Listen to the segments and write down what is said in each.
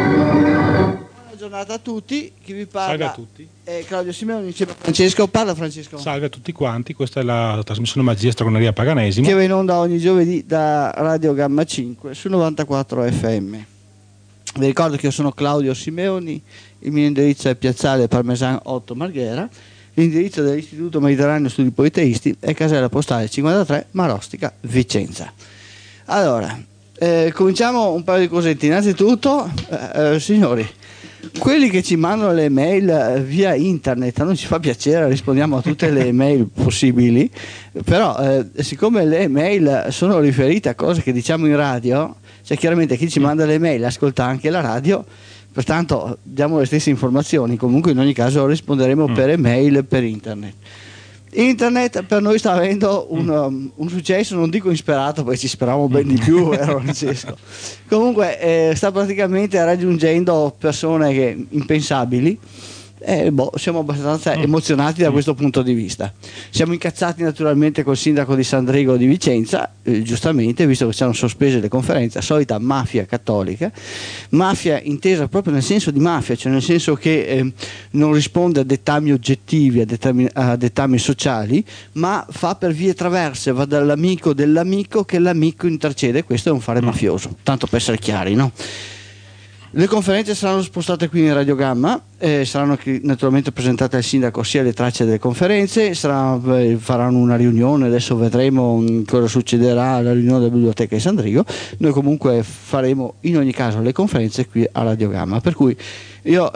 Buona giornata a tutti, chi vi parla? Salve a tutti. Claudio Simeoni insieme a Francesco. Parla Francesco. Salve a tutti quanti, questa è la trasmissione Magia Stregoneria Paganesimo. Che va in onda ogni giovedì da Radio Gamma 5 su 94 FM. Vi ricordo che io sono Claudio Simeoni, il mio indirizzo è Piazzale Parmesan 8 Marghera, l'indirizzo dell'Istituto Mediterraneo Studi Politeisti è casella postale 53 Marostica Vicenza. Allora, cominciamo un paio di cosetti. Innanzitutto, signori, quelli che ci mandano le mail via internet, a noi ci fa piacere, rispondiamo a tutte le mail possibili, però siccome le mail sono riferite a cose che diciamo in radio, cioè chiaramente chi ci manda le mail ascolta anche la radio, pertanto diamo le stesse informazioni. Comunque in ogni caso risponderemo per email e per internet. Internet per noi sta avendo un successo, non dico insperato perché ci speravamo ben di più, vero Francesco? Comunque sta praticamente raggiungendo persone impensabili. Siamo abbastanza emozionati da questo punto di vista. Siamo incazzati naturalmente col sindaco di Sandrigo di Vicenza, giustamente, visto che ci hanno sospese le conferenze, solita mafia cattolica, mafia intesa proprio nel senso di mafia, cioè nel senso che non risponde a dettami oggettivi, a dettami sociali, ma fa per vie traverse, va dall'amico dell'amico che l'amico intercede. Questo è un fare mafioso, tanto per essere chiari, no? Le conferenze saranno spostate qui in Radio Gamma, saranno naturalmente presentate al sindaco sia le tracce delle conferenze, faranno una riunione, adesso vedremo cosa succederà alla riunione della biblioteca di Sandrigo. Noi comunque faremo in ogni caso le conferenze qui a Radio Gamma, per cui io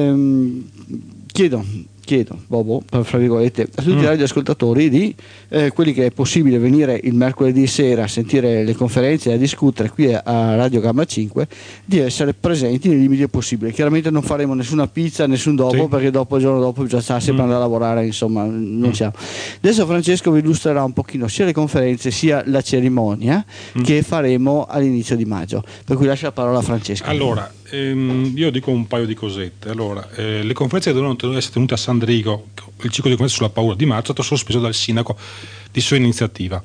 chiedo fra virgolette a tutti i radioascoltatori di quelli che è possibile venire il mercoledì sera a sentire le conferenze e a discutere qui a Radio Gamma 5, di essere presenti nei limiti possibili. Chiaramente non faremo nessuna pizza, nessun dopo, sì, perché dopo il giorno dopo bisogna sempre andare a lavorare, insomma non siamo. Adesso Francesco vi illustrerà un pochino sia le conferenze sia la cerimonia che faremo all'inizio di maggio, per cui lascio la parola a Francesco. Allora, io dico un paio di cosette. Allora, le conferenze che dovevano essere tenute a Sandrigo, il ciclo di conferenze sulla paura di marzo, è stato sospeso dal sindaco di sua iniziativa.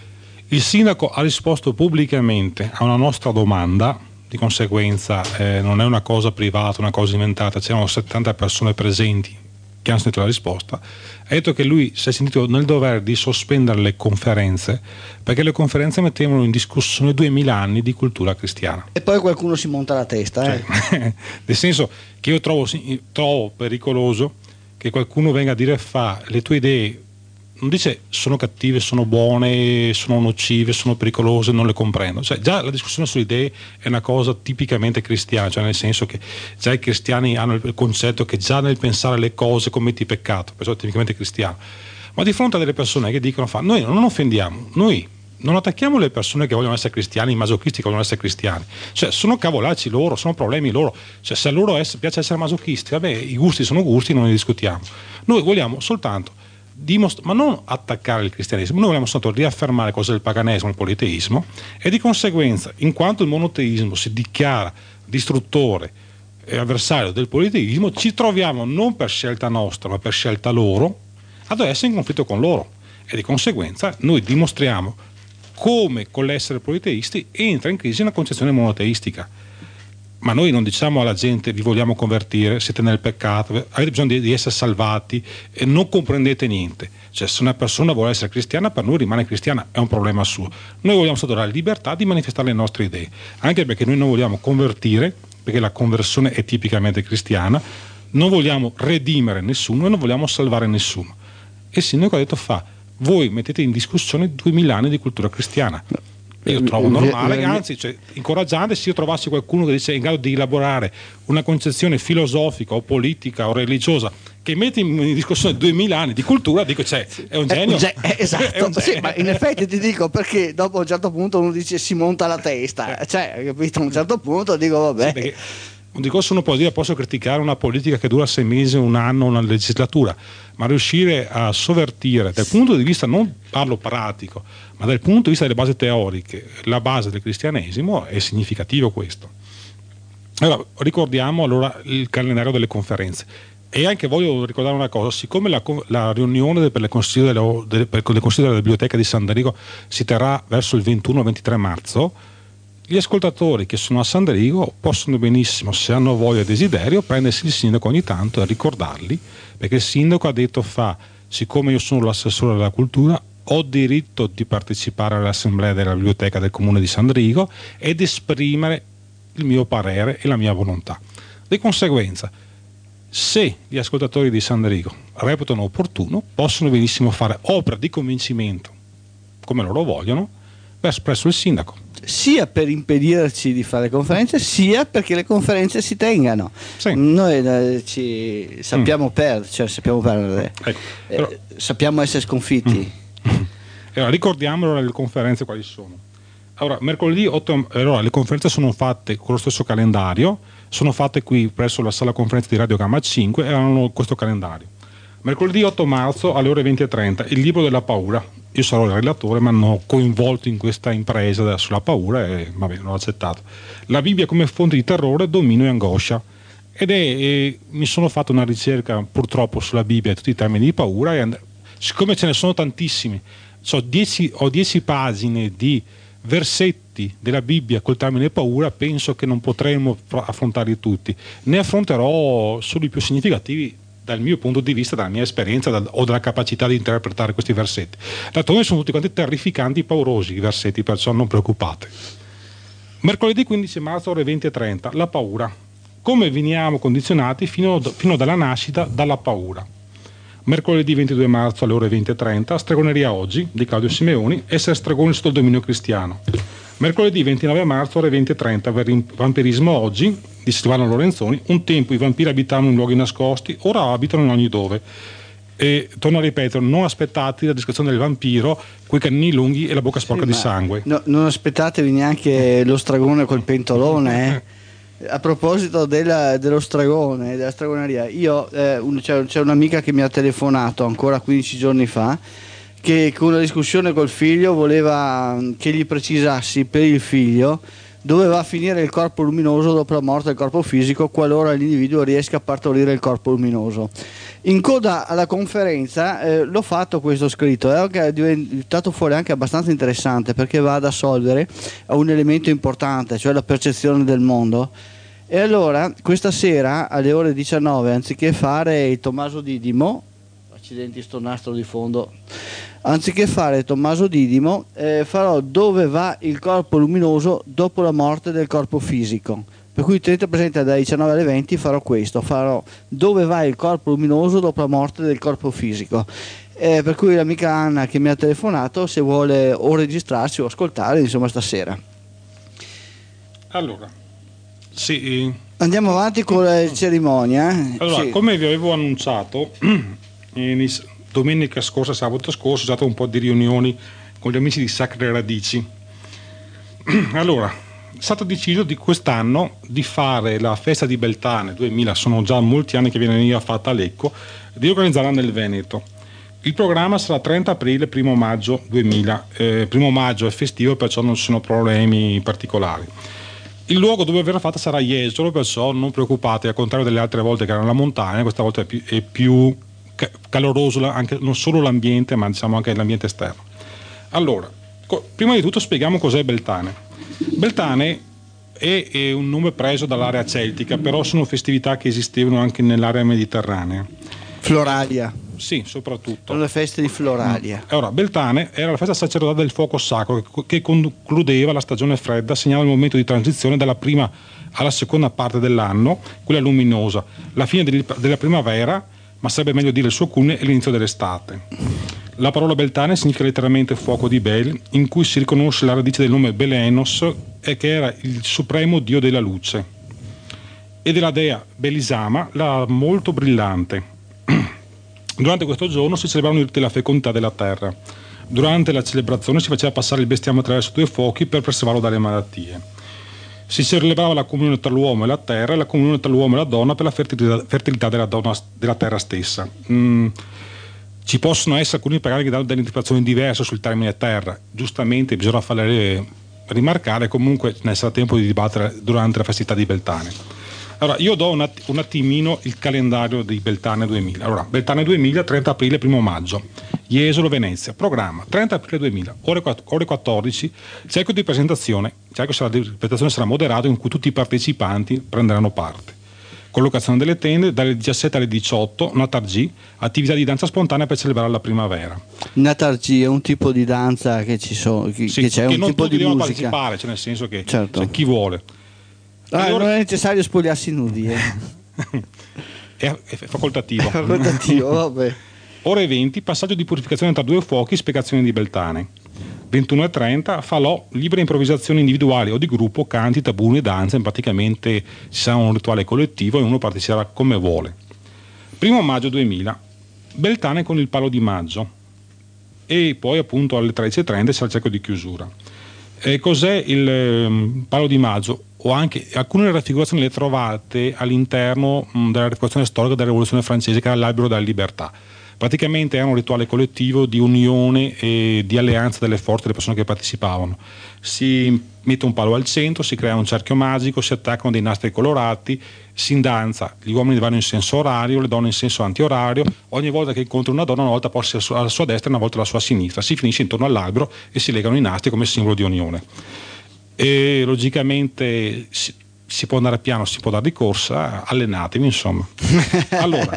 Il sindaco ha risposto pubblicamente a una nostra domanda, di conseguenza non è una cosa privata, una cosa inventata, c'erano 70 persone presenti che hanno sentito la risposta. Ha detto che lui si è sentito nel dovere di sospendere le conferenze perché le conferenze mettevano in discussione 2000 anni di cultura cristiana. E poi qualcuno si monta la testa, Cioè, nel senso che io trovo pericoloso che qualcuno venga a dire le tue idee, non dice sono cattive, sono buone, sono nocive, sono pericolose, non le comprendo. Cioè, già la discussione sulle idee è una cosa tipicamente cristiana, cioè nel senso che già i cristiani hanno il concetto che già nel pensare le cose commetti peccato, perciò è tipicamente cristiano. Ma di fronte a delle persone che dicono noi non offendiamo, noi non attacchiamo le persone che vogliono essere cristiani, i masochisti che vogliono essere cristiani, cioè sono cavolacci loro, sono problemi loro, cioè se a loro piace essere masochisti, vabbè, i gusti sono gusti, non ne discutiamo. Noi vogliamo soltanto ma non attaccare il cristianesimo, noi vogliamo soltanto riaffermare cose del paganesimo, il politeismo, e di conseguenza, in quanto il monoteismo si dichiara distruttore e avversario del politeismo, ci troviamo non per scelta nostra ma per scelta loro ad essere in conflitto con loro, e di conseguenza noi dimostriamo come con l'essere politeisti entra in crisi una concezione monoteistica. Ma noi non diciamo alla gente vi vogliamo convertire, siete nel peccato, avete bisogno di essere salvati e non comprendete niente. Cioè se una persona vuole essere cristiana, per noi rimane cristiana, è un problema suo. Noi vogliamo solo dare la libertà di manifestare le nostre idee, anche perché noi non vogliamo convertire, perché la conversione è tipicamente cristiana, non vogliamo redimere nessuno e non vogliamo salvare nessuno. E il sindaco ha detto voi mettete in discussione 2000 anni di cultura cristiana. Io trovo normale, anzi incoraggiante se io trovassi qualcuno che dice è in grado di elaborare una concezione filosofica o politica o religiosa che mette in discussione 2000 anni di cultura, dico è un genio. Esatto, è un genio. Sì, ma in effetti ti dico, perché dopo a un certo punto uno dice si monta la testa, capito? A un certo punto dico vabbè. Sì, un discorso uno può dire posso criticare una politica che dura 6 mesi, un anno, una legislatura, ma riuscire a sovvertire dal punto di vista, non parlo pratico, ma dal punto di vista delle basi teoriche, la base del cristianesimo, è significativo questo. Allora, ricordiamo allora il calendario delle conferenze. E anche voglio ricordare una cosa, siccome la riunione per il consiglio della biblioteca di Sandrigo si terrà verso il 21-23 marzo, Gli ascoltatori che sono a San Derigo possono benissimo, se hanno voglia e desiderio, prendersi il sindaco ogni tanto e ricordarli, perché il sindaco ha detto siccome io sono l'assessore della cultura, ho diritto di partecipare all'assemblea della biblioteca del comune di San Derigo ed esprimere il mio parere e la mia volontà. Di conseguenza, se gli ascoltatori di San Derigo reputano opportuno, possono benissimo fare opera di convincimento come loro vogliono presso il sindaco, sia per impedirci di fare conferenze, sia perché le conferenze si tengano. Sì. Noi sappiamo perdere, Ecco, però, sappiamo essere sconfitti. Allora, ricordiamo le conferenze quali sono. Allora, mercoledì 8, le conferenze sono fatte con lo stesso calendario, sono fatte qui presso la sala conferenze di Radio Gamma 5 e hanno questo calendario. Mercoledì 8 marzo alle ore 20:30, il libro della paura. Io sarò il relatore, mi hanno coinvolto in questa impresa sulla paura e vabbè, l'ho accettato. La Bibbia come fonte di terrore, dominio e angoscia. Mi sono fatto una ricerca purtroppo sulla Bibbia e tutti i termini di paura e siccome ce ne sono tantissimi, ho 10 pagine di versetti della Bibbia col termine paura, penso che non potremo affrontarli tutti. Ne affronterò solo i più significativi dal mio punto di vista, dalla mia esperienza o dalla capacità di interpretare questi versetti. D'altronde sono tutti quanti terrificanti, paurosi i versetti, perciò non preoccupate. Mercoledì 15 marzo ore 20:30, la paura. Come veniamo condizionati fino dalla nascita dalla paura. Mercoledì 22 marzo alle ore 20:30, Stregoneria oggi di Claudio Simeoni, essere stregoni sotto il dominio cristiano. Mercoledì 29 marzo ore 20:30, Vampirismo oggi di Silvano Lorenzoni, un tempo i vampiri abitavano in luoghi nascosti, ora abitano in ogni dove. E torno a ripetere, non aspettati la descrizione del vampiro coi canini lunghi e la bocca sporca di sangue. No, non aspettatevi neanche lo stragone col pentolone. A proposito dello stragone, della stregoneria, c'è un'amica che mi ha telefonato ancora 15 giorni fa, che con una discussione col figlio voleva che gli precisassi per il figlio dove va a finire il corpo luminoso dopo la morte del corpo fisico, qualora l'individuo riesca a partorire il corpo luminoso. In coda alla conferenza l'ho fatto questo scritto, è diventato fuori anche abbastanza interessante, perché va ad assolvere a un elemento importante, cioè la percezione del mondo. E allora questa sera alle ore 19, anziché fare il Tommaso Didimo, accidenti sto nastro di fondo, anziché fare Tommaso Didimo, farò dove va il corpo luminoso dopo la morte del corpo fisico. Per cui tenete presente, dalle 19 alle 20 farò dove va il corpo luminoso dopo la morte del corpo fisico. Per cui l'amica Anna che mi ha telefonato, se vuole o registrarsi o ascoltare, insomma, stasera. Allora, sì. Andiamo avanti con la cerimonia. Allora, sì. Come vi avevo annunciato, domenica scorsa, sabato scorso, c'è stato un po' di riunioni con gli amici di Sacre Radici. Allora, è stato deciso di quest'anno di fare la festa di Beltane 2000, sono già molti anni che viene fatta a Lecco, di organizzarla nel Veneto. Il programma sarà 30 aprile, 1 maggio 2000. 1 maggio è festivo, perciò non ci sono problemi particolari. Il luogo dove verrà fatta sarà Jesolo, perciò non preoccupate, al contrario delle altre volte che erano la montagna, questa volta è più caloroso anche, non solo l'ambiente, ma diciamo anche l'ambiente esterno. Allora, prima di tutto spieghiamo cos'è Beltane. Beltane è un nome preso dall'area celtica, però sono festività che esistevano anche nell'area mediterranea. Floralia. Sì, soprattutto. Sono le feste di Floralia. Allora, Beltane era la festa sacerdotale del fuoco sacro che concludeva la stagione fredda, segnava il momento di transizione dalla prima alla seconda parte dell'anno, quella luminosa, la fine della primavera, ma sarebbe meglio dire il suo culmine e l'inizio dell'estate. La parola Beltane significa letteralmente fuoco di Bel, in cui si riconosce la radice del nome Belenos, che era il supremo dio della luce, e della dea Belisama, la molto brillante. Durante questo giorno si celebravano i riti della fecondità della terra. Durante la celebrazione si faceva passare il bestiame attraverso 2 fuochi per preservarlo dalle malattie. Si celebrava la comunione tra l'uomo e la terra e la comunione tra l'uomo e la donna per la fertilità della terra stessa. Ci possono essere alcuni pagani che danno delle interpretazioni diverse sul termine terra. Giustamente bisogna farle rimarcare, comunque ne sarà tempo di dibattere durante la festività di Beltane. Allora, io do un attimino il calendario di Beltane 2000. Allora, Beltane 2000, 30 aprile, 1 maggio. Jesolo, Venezia. Programma 30 aprile 2000, ore 14. Il cerchio di presentazione sarà moderato, in cui tutti i partecipanti prenderanno parte. Collocazione delle tende dalle 17 alle 18, Natargi, attività di danza spontanea per celebrare la primavera. Natargi è un tipo di danza che ci sono, che c'è un tipo di devono musica. partecipare, cioè nel senso che certo. chi vuole. Non è necessario spogliarsi nudi. È facoltativo. È facoltativo, vabbè. Ore 20, passaggio di purificazione tra due fuochi, spiegazioni di Beltane. 21:30, falò, libere improvvisazioni individuali o di gruppo, canti, tabuni e danze. Praticamente ci sarà un rituale collettivo e uno parteciperà come vuole. 1 maggio 2000, Beltane con il palo di maggio, e poi appunto alle 13:30 sarà il cerchio di chiusura. Cos'è il palo di maggio? O anche alcune raffigurazioni le trovate all'interno della raffigurazione storica della rivoluzione francese, che era l'albero della libertà. Praticamente era un rituale collettivo di unione e di alleanza delle forze delle persone che partecipavano. Si mette un palo al centro, si crea un cerchio magico, si attaccano dei nastri colorati, si danza, gli uomini vanno in senso orario, le donne in senso antiorario. Ogni volta che incontra una donna, una volta passa alla sua destra e una volta alla sua sinistra, si finisce intorno all'albero e si legano i nastri come simbolo di unione. E logicamente si può andare a piano, si può dare di corsa, allenatevi insomma. Allora,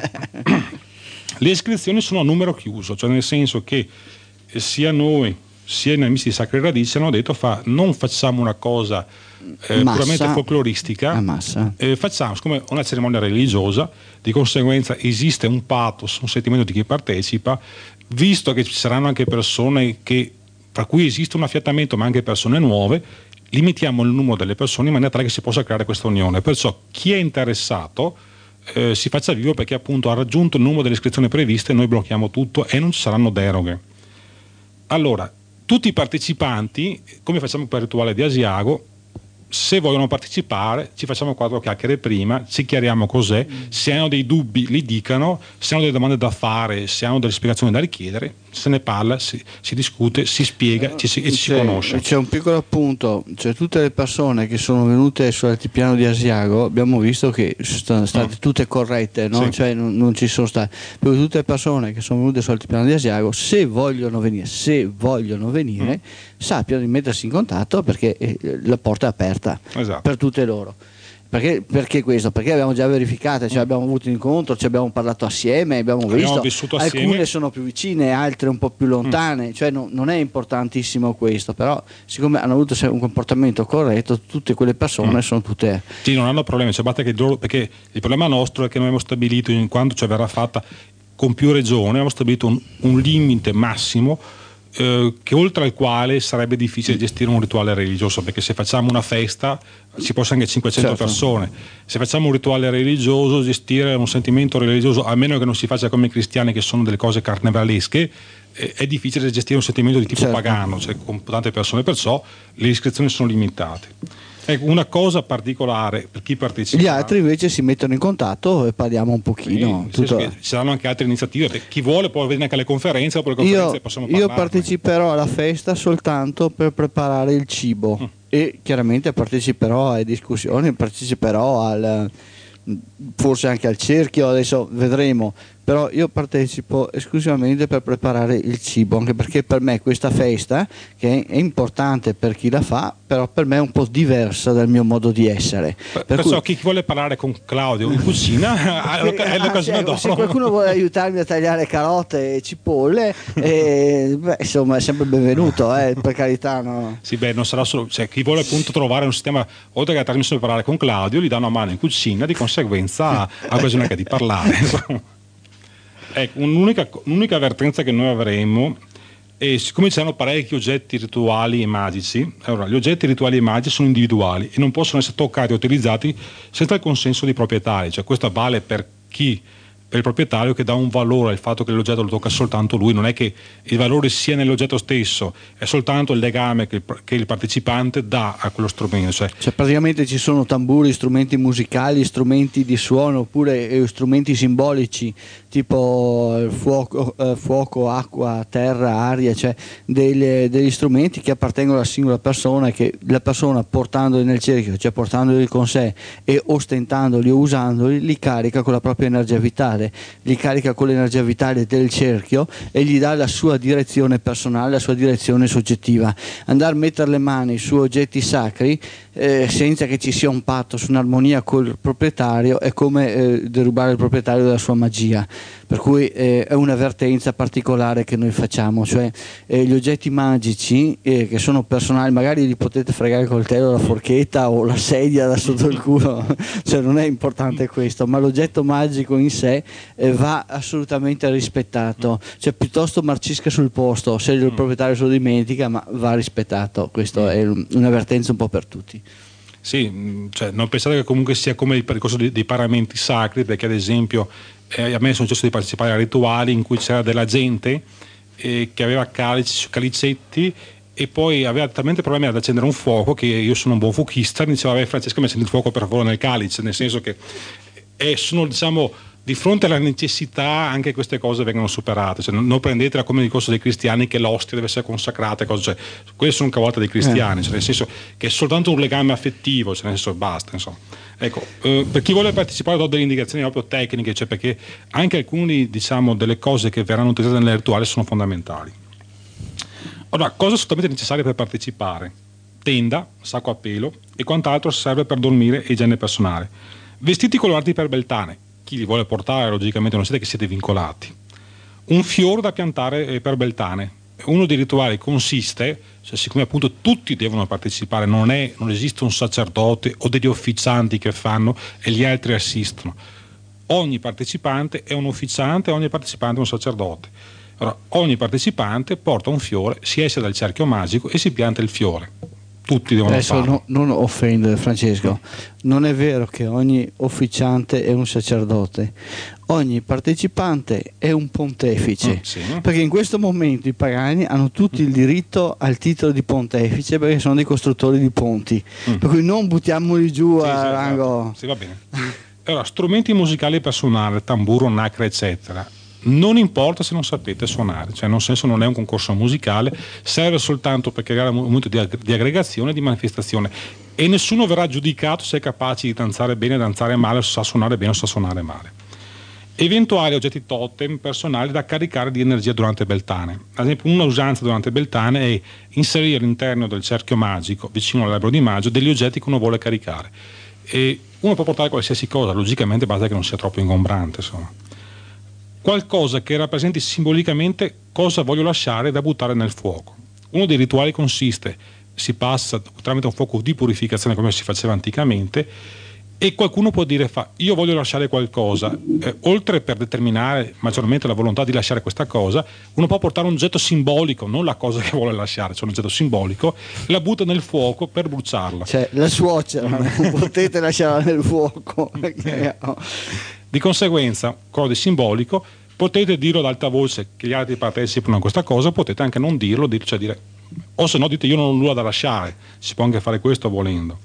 le iscrizioni sono a numero chiuso, cioè nel senso che sia noi sia i nemici di Sacre Radici hanno detto non facciamo una cosa puramente folcloristica, facciamo come una cerimonia religiosa, di conseguenza esiste un pathos, un sentimento di chi partecipa, visto che ci saranno anche persone tra cui esiste un affiatamento ma anche persone nuove, limitiamo il numero delle persone in maniera tale che si possa creare questa unione. Perciò chi è interessato si faccia vivo, perché appunto ha raggiunto il numero delle iscrizioni previste, noi blocchiamo tutto e non ci saranno deroghe. Allora, tutti i partecipanti, come facciamo per il rituale di Asiago, se vogliono partecipare ci facciamo 4 chiacchiere prima, ci chiariamo cos'è, se hanno dei dubbi li dicano, se hanno delle domande da fare, se hanno delle spiegazioni da richiedere, se ne parla, si discute, si spiega e ci si conosce. C'è un piccolo appunto, cioè tutte le persone che sono venute sull'altipiano di Asiago abbiamo visto che sono state tutte corrette, no? Sì. Cioè non ci sono state, per tutte le persone che sono venute sull'altipiano di Asiago, se vogliono venire sappiano di mettersi in contatto, perché la porta è aperta, esatto, per tutte loro. Perché questo? Perché abbiamo già verificato, cioè abbiamo avuto un incontro, ci abbiamo parlato assieme, abbiamo visto assieme. Alcune sono più vicine, altre un po' più lontane, cioè non è importantissimo questo, però siccome hanno avuto un comportamento corretto, tutte quelle persone sono tutte... Sì, non hanno problemi, cioè, perché il problema nostro è che noi abbiamo stabilito, in quanto verrà fatta con più regioni, abbiamo stabilito un limite massimo che oltre al quale sarebbe difficile gestire un rituale religioso, perché se facciamo una festa ci possono anche 500 persone, se facciamo un rituale religioso, gestire un sentimento religioso, a meno che non si faccia come i cristiani che sono delle cose carnevalesche, è difficile gestire un sentimento di tipo pagano, cioè con tante persone, perciò le iscrizioni sono limitate. Ecco, una cosa particolare per chi partecipa. Gli altri invece si mettono in contatto e parliamo un pochino. Ci saranno anche altre iniziative, per chi vuole può venire anche alle conferenze, dopo le conferenze possiamo parlarne. Io parteciperò alla festa soltanto per preparare il cibo e chiaramente parteciperò alle discussioni, parteciperò forse anche al cerchio, adesso vedremo, però io partecipo esclusivamente per preparare il cibo, anche perché per me questa festa, che è importante per chi la fa, però per me è un po' diversa dal mio modo di essere. Perciò chi vuole parlare con Claudio in cucina è l'occasione d'oro. Se qualcuno vuole aiutarmi a tagliare carote e cipolle, insomma è sempre benvenuto, per carità. No? Sì, non sarà solo, cioè, chi vuole appunto trovare un sistema, oltre che la trasmissione per parlare con Claudio, gli dà una mano in cucina, di conseguenza ha occasione anche di parlare. Ecco, un'unica avvertenza che noi avremo, e siccome ci sono parecchi oggetti rituali e magici, allora gli oggetti rituali e magici sono individuali e non possono essere toccati o utilizzati senza il consenso dei proprietari, cioè questo vale per il proprietario, che dà un valore al fatto che l'oggetto lo tocca soltanto lui, non è che il valore sia nell'oggetto stesso, è soltanto il legame che il partecipante dà a quello strumento. Cioè praticamente ci sono tamburi, strumenti musicali, strumenti di suono, oppure strumenti simbolici tipo fuoco, acqua, terra, aria, cioè degli strumenti che appartengono alla singola persona, che la persona portandoli nel cerchio, cioè portandoli con sé e ostentandoli o usandoli, li carica con la propria energia vitale vitale, li carica con l'energia vitale del cerchio e gli dà la sua direzione personale, la sua direzione soggettiva. Andare a mettere le mani su oggetti sacri senza che ci sia un patto su un'armonia col proprietario è come derubare il proprietario della sua magia, per cui è un'avvertenza particolare che noi facciamo, cioè gli oggetti magici che sono personali, magari li potete fregare il coltello, la forchetta o la sedia da sotto il culo, cioè non è importante questo, ma l'oggetto magico in sé va assolutamente rispettato, cioè piuttosto marcisca sul posto se il proprietario se lo dimentica, ma va rispettato. Questo è un'avvertenza un po' per tutti. Sì, cioè non pensate che comunque sia come il percorso dei paramenti sacri, perché ad esempio a me è successo di partecipare a rituali in cui c'era della gente che aveva calicetti e poi aveva talmente problemi ad accendere un fuoco che io sono un buon fuochista, mi diceva vabbè Francesco mi accendi il fuoco per favore nel calice, nel senso che sono, diciamo, di fronte alla necessità anche queste cose vengono superate, cioè non prendetela come il discorso dei cristiani che l'ostia deve essere consacrata, cioè, quelle sono cavolate dei cristiani, cioè, nel senso che è soltanto un legame affettivo, cioè, nel senso basta, insomma. Ecco, per chi vuole partecipare do delle indicazioni proprio tecniche, cioè perché anche alcune, diciamo, delle cose che verranno utilizzate nelle rituali sono fondamentali. Allora, cosa assolutamente necessarie per partecipare? Tenda, sacco a pelo e quant'altro serve per dormire e igiene personale. Vestiti colorati per beltane, chi li vuole portare logicamente non siete che siete vincolati. Un fiore da piantare per beltane. Uno dei rituali consiste, cioè siccome appunto tutti devono partecipare, non esiste un sacerdote o degli ufficianti che fanno e gli altri assistono. Ogni partecipante è un ufficiante, ogni partecipante è un sacerdote. Allora, ogni partecipante porta un fiore, si esce dal cerchio magico e si pianta il fiore. Tutti devono farlo. Non offendere Francesco, non è vero che ogni officiante è un sacerdote, ogni partecipante è un pontefice, sì. Perché in questo momento i pagani hanno tutti il diritto al titolo di pontefice perché sono dei costruttori di ponti, per cui non buttiamoli giù a rango. Sì, va bene. Allora, strumenti musicali per suonare, tamburo, nacre, eccetera. Non importa se non sapete suonare, cioè nel senso non è un concorso musicale, serve soltanto per creare un momento di aggregazione e di manifestazione e nessuno verrà giudicato se è capace di danzare bene, danzare male, o sa suonare bene o sa suonare male. Eventuali oggetti totem personali da caricare di energia durante Beltane. Ad esempio, una usanza durante Beltane è inserire all'interno del cerchio magico, vicino all'albero di maggio, degli oggetti che uno vuole caricare. E uno può portare qualsiasi cosa, logicamente basta che non sia troppo ingombrante, insomma. Qualcosa che rappresenti simbolicamente cosa voglio lasciare da buttare nel fuoco. Uno dei rituali consiste, si passa tramite un fuoco di purificazione come si faceva anticamente e qualcuno può dire io voglio lasciare qualcosa, oltre per determinare maggiormente la volontà di lasciare questa cosa, uno può portare un oggetto simbolico, non la cosa che vuole lasciare, cioè un oggetto simbolico, la butta nel fuoco per bruciarla. Cioè la suocera non potete lasciarla nel fuoco perché Di conseguenza, cosa di simbolico, potete dirlo ad alta voce che gli altri partecipano a questa cosa, potete anche non dirlo, cioè dire, o se no dite io non ho nulla da lasciare, si può anche fare questo volendo.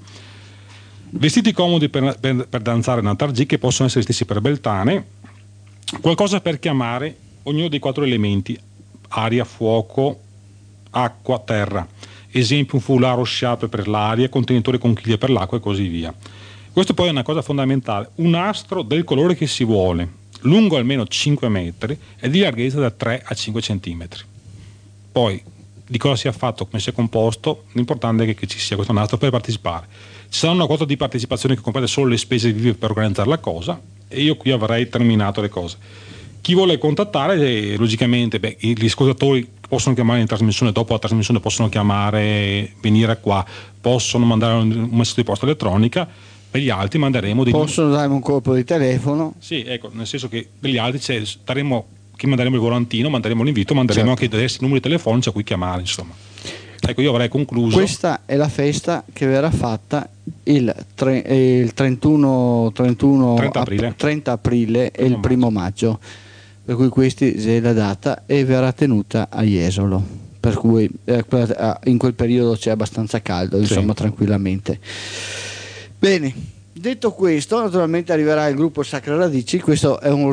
Vestiti comodi per danzare Natargi, che possono essere stessi per Beltane, qualcosa per chiamare ognuno dei 4 elementi, aria, fuoco, acqua, terra. Esempio, un foulard o sciape per l'aria, contenitore con chiglie per l'acqua e così via. Questo poi è una cosa fondamentale, un nastro del colore che si vuole, lungo almeno 5 metri e di larghezza da 3 a 5 centimetri. Poi di cosa sia fatto, come sia composto, l'importante è che ci sia questo nastro per partecipare. Ci sarà una quota di partecipazione che comprende solo le spese vive per organizzare la cosa e io qui avrei terminato le cose. Chi vuole contattare, logicamente gli ascoltatori possono chiamare in trasmissione, dopo la trasmissione possono chiamare, venire qua, possono mandare un messaggio di posta elettronica. Per gli altri manderemo possono darmi un colpo di telefono. Sì, ecco, nel senso che per gli altri che manderemo il volantino, manderemo l'invito, manderemo anche diversi numeri telefonici a cui chiamare, insomma. Ecco, io avrei concluso. Questa è la festa che verrà fatta il 30 aprile e il 1 maggio, per cui questa è la data e verrà tenuta a Jesolo, per cui in quel periodo c'è abbastanza caldo, insomma, tranquillamente. Bene, detto questo, naturalmente arriverà il gruppo Sacre Radici. Questo è un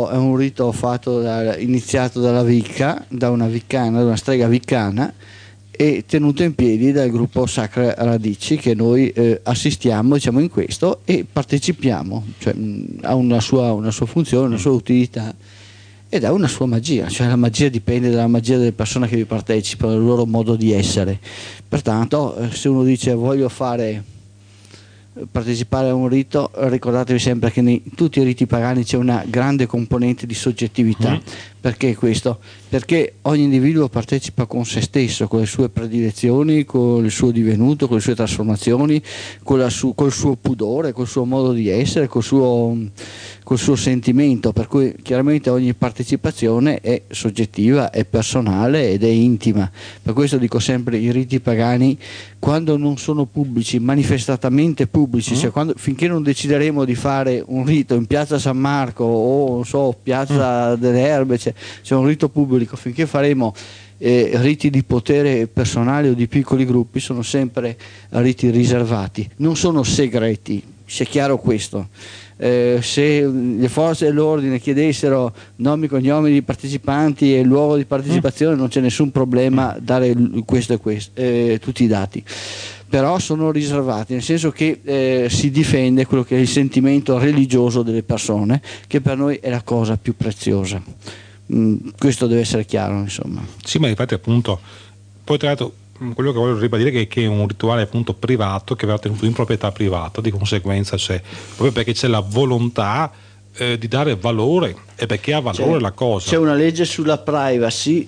rito fatto iniziato dalla Vicca, da una strega viccana, e tenuto in piedi dal gruppo Sacre Radici, che noi assistiamo, diciamo, in questo, e partecipiamo, cioè, ha una sua funzione, una sua utilità ed ha una sua magia, cioè la magia dipende dalla magia delle persone che vi partecipano, dal loro modo di essere. Pertanto se uno dice voglio partecipare a un rito, ricordatevi sempre che in tutti i riti pagani c'è una grande componente di soggettività. Perché questo? Perché ogni individuo partecipa con se stesso, con le sue predilezioni, con il suo divenuto, con le sue trasformazioni, col suo pudore, col suo modo di essere, col suo sentimento, per cui chiaramente ogni partecipazione è soggettiva, è personale ed è intima. Per questo dico sempre, i riti pagani, quando non sono pubblici, manifestatamente pubblici, cioè finché non decideremo di fare un rito in piazza San Marco o non so, piazza delle Erbe, c'è un rito pubblico, finché faremo riti di potere personale o di piccoli gruppi, sono sempre riti riservati, non sono segreti, sia chiaro questo. Se le forze dell'ordine chiedessero nomi, cognomi di partecipanti e luogo di partecipazione, non c'è nessun problema a dare questo e questo, tutti i dati, però sono riservati, nel senso che si difende quello che è il sentimento religioso delle persone, che per noi è la cosa più preziosa. Questo deve essere chiaro, insomma. Sì, ma infatti appunto, poi tra l'altro quello che voglio ribadire è che è un rituale appunto privato, che va tenuto in proprietà privata, di conseguenza proprio perché c'è la volontà di dare valore, e perché ha valore la cosa. C'è una legge sulla privacy,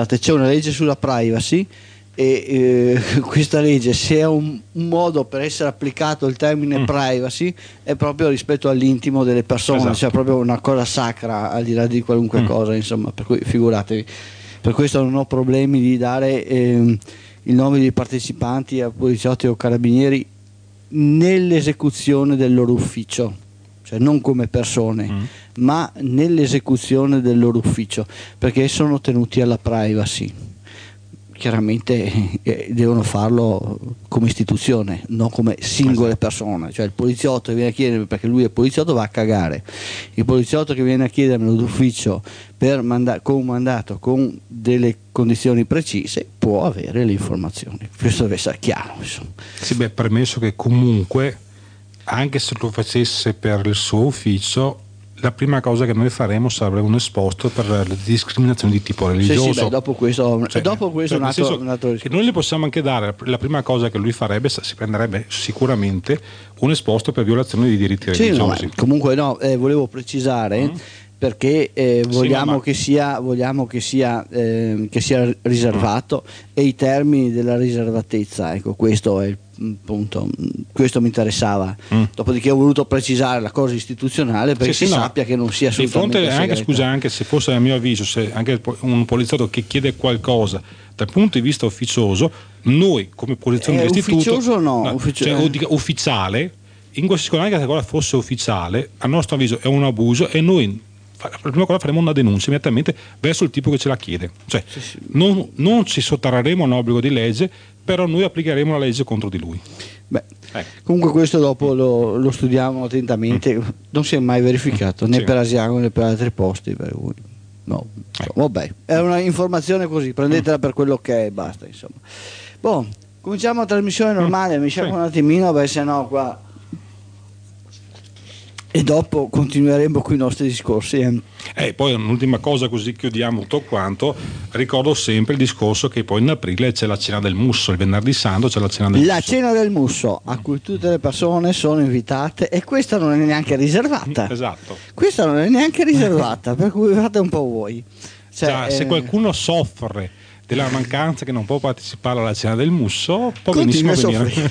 e questa legge, se è un modo per essere applicato il termine privacy, è proprio rispetto all'intimo delle persone, esatto. Cioè proprio una cosa sacra al di là di qualunque cosa, insomma, per cui figuratevi. Per questo non ho problemi di dare il nome dei partecipanti a poliziotti o carabinieri nell'esecuzione del loro ufficio, cioè non come persone, ma nell'esecuzione del loro ufficio, perché sono tenuti alla privacy. Chiaramente devono farlo come istituzione, non come singole persone. Cioè il poliziotto che viene a chiedermi, perché lui è poliziotto, va a cagare. Il poliziotto che viene a chiedermi d'ufficio con un mandato, con delle condizioni precise, può avere le informazioni. Questo deve essere chiaro, insomma. Sì, premesso che comunque, anche se lo facesse per il suo ufficio, la prima cosa che noi faremo sarebbe un esposto per le discriminazioni di tipo religioso. Sì, dopo questo un altro che noi le possiamo anche dare, la prima cosa che lui farebbe, si prenderebbe sicuramente un esposto per violazione dei diritti religiosi. Comunque volevo precisare perché vogliamo che sia riservato, e i termini della riservatezza, ecco, questo è il punto, questo mi interessava. Dopodiché ho voluto precisare la cosa istituzionale perché si sappia che non sia assolutamente di fronte anche se fosse, a mio avviso, se anche un poliziotto che chiede qualcosa dal punto di vista ufficioso, noi come posizione dell'istituto ufficiale, in qualsiasi anche se quella fosse ufficiale, a nostro avviso è un abuso, e noi la prima cosa faremo una denuncia immediatamente verso il tipo che ce la chiede, cioè non ci sottrarremo a un obbligo di legge, però noi applicheremo la legge contro di lui. Comunque questo dopo lo studiamo attentamente, non si è mai verificato né per Asiago né per altri posti, per cui vabbè, è una informazione così, prendetela per quello che è, basta, insomma. Cominciamo la trasmissione normale, mi sciacquo un attimino, se no qua, e dopo continueremo con i nostri discorsi. Poi un'ultima cosa, così chiudiamo tutto quanto, ricordo sempre il discorso che poi in aprile c'è la cena del Musso, il venerdì santo c'è la cena del Musso. La cena del Musso, a cui tutte le persone sono invitate, e questa non è neanche riservata. Esatto. Questa non è neanche riservata, per cui fate un po' voi. Se qualcuno soffre della mancanza che non può partecipare alla cena del Musso, può benissimo venire.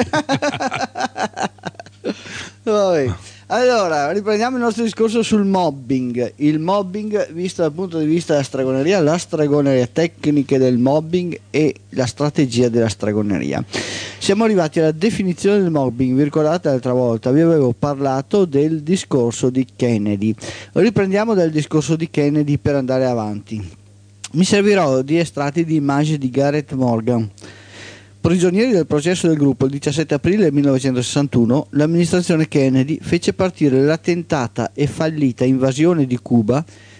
Vabbè. Allora, riprendiamo il nostro discorso sul mobbing. Il mobbing visto dal punto di vista della stregoneria, la stregoneria, tecniche del mobbing e la strategia della stregoneria. Siamo arrivati alla definizione del mobbing. Vi ricordate l'altra volta? Vi avevo parlato del discorso di Kennedy. Riprendiamo dal discorso di Kennedy per andare avanti. Mi servirò di estratti di immagini di Gareth Morgan. Prigionieri del processo del gruppo, il 17 aprile 1961, l'amministrazione Kennedy fece partire la tentata e fallita invasione di Cuba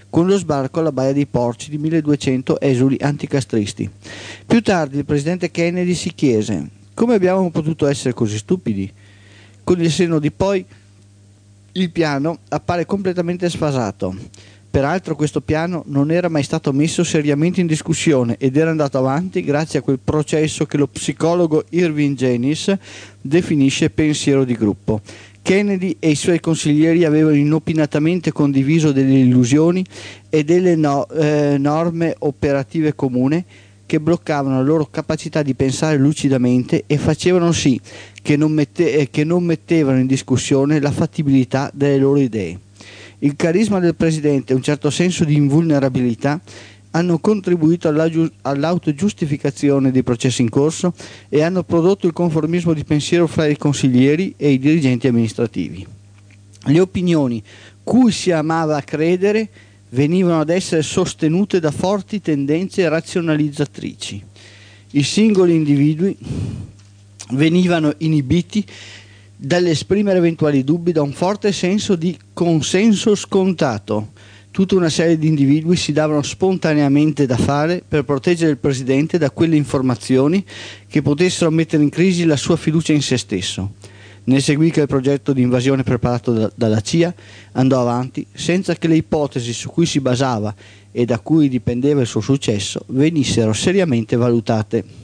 con lo sbarco alla Baia dei Porci di 1200 esuli anticastristi. Più tardi il presidente Kennedy si chiese: come abbiamo potuto essere così stupidi? Con il senno di poi il piano appare completamente sfasato. Peraltro questo piano non era mai stato messo seriamente in discussione ed era andato avanti grazie a quel processo che lo psicologo Irving Janis definisce pensiero di gruppo. Kennedy e i suoi consiglieri avevano inopinatamente condiviso delle illusioni e delle norme operative comuni che bloccavano la loro capacità di pensare lucidamente e facevano sì che non mettevano in discussione la fattibilità delle loro idee. Il carisma del presidente e un certo senso di invulnerabilità hanno contribuito all'autogiustificazione dei processi in corso e hanno prodotto il conformismo di pensiero fra i consiglieri e i dirigenti amministrativi. Le opinioni cui si amava credere venivano ad essere sostenute da forti tendenze razionalizzatrici. I singoli individui venivano inibiti dall'esprimere eventuali dubbi da un forte senso di consenso scontato. Tutta una serie di individui si davano spontaneamente da fare per proteggere il presidente da quelle informazioni che potessero mettere in crisi la sua fiducia in se stesso. Ne seguì che il progetto di invasione preparato dalla CIA andò avanti senza che le ipotesi su cui si basava e da cui dipendeva il suo successo venissero seriamente valutate.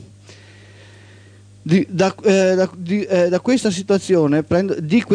Di questa situazione prendo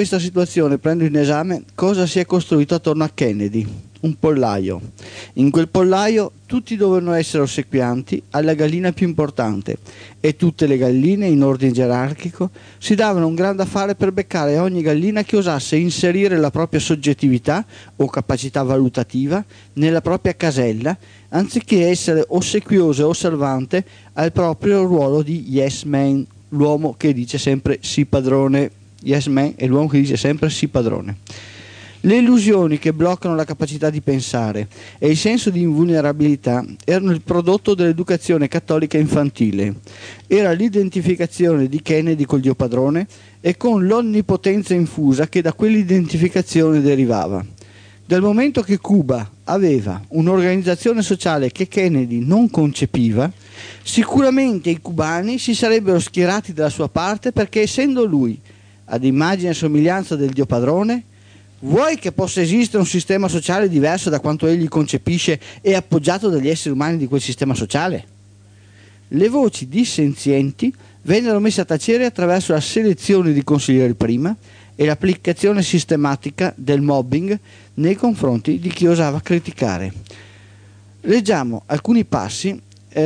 in esame cosa si è costruito attorno a Kennedy: un pollaio. In quel pollaio tutti dovevano essere ossequianti alla gallina più importante e tutte le galline in ordine gerarchico si davano un gran da fare per beccare ogni gallina che osasse inserire la propria soggettività o capacità valutativa nella propria casella, anziché essere ossequioso e osservante al proprio ruolo di yes man, l'uomo che dice sempre sì padrone. Yes man è l'uomo che dice sempre sì padrone. Le illusioni che bloccano la capacità di pensare e il senso di invulnerabilità erano il prodotto dell'educazione cattolica infantile. Era l'identificazione di Kennedy col Dio padrone e con l'onnipotenza infusa che da quell'identificazione derivava. Dal momento che Cuba aveva un'organizzazione sociale che Kennedy non concepiva, sicuramente i cubani si sarebbero schierati dalla sua parte perché, essendo lui ad immagine e somiglianza del Dio padrone, vuoi che possa esistere un sistema sociale diverso da quanto egli concepisce e appoggiato dagli esseri umani di quel sistema sociale? Le voci dissenzienti vennero messe a tacere attraverso la selezione di consiglieri prima e l'applicazione sistematica del mobbing nei confronti di chi osava criticare. Leggiamo alcuni passi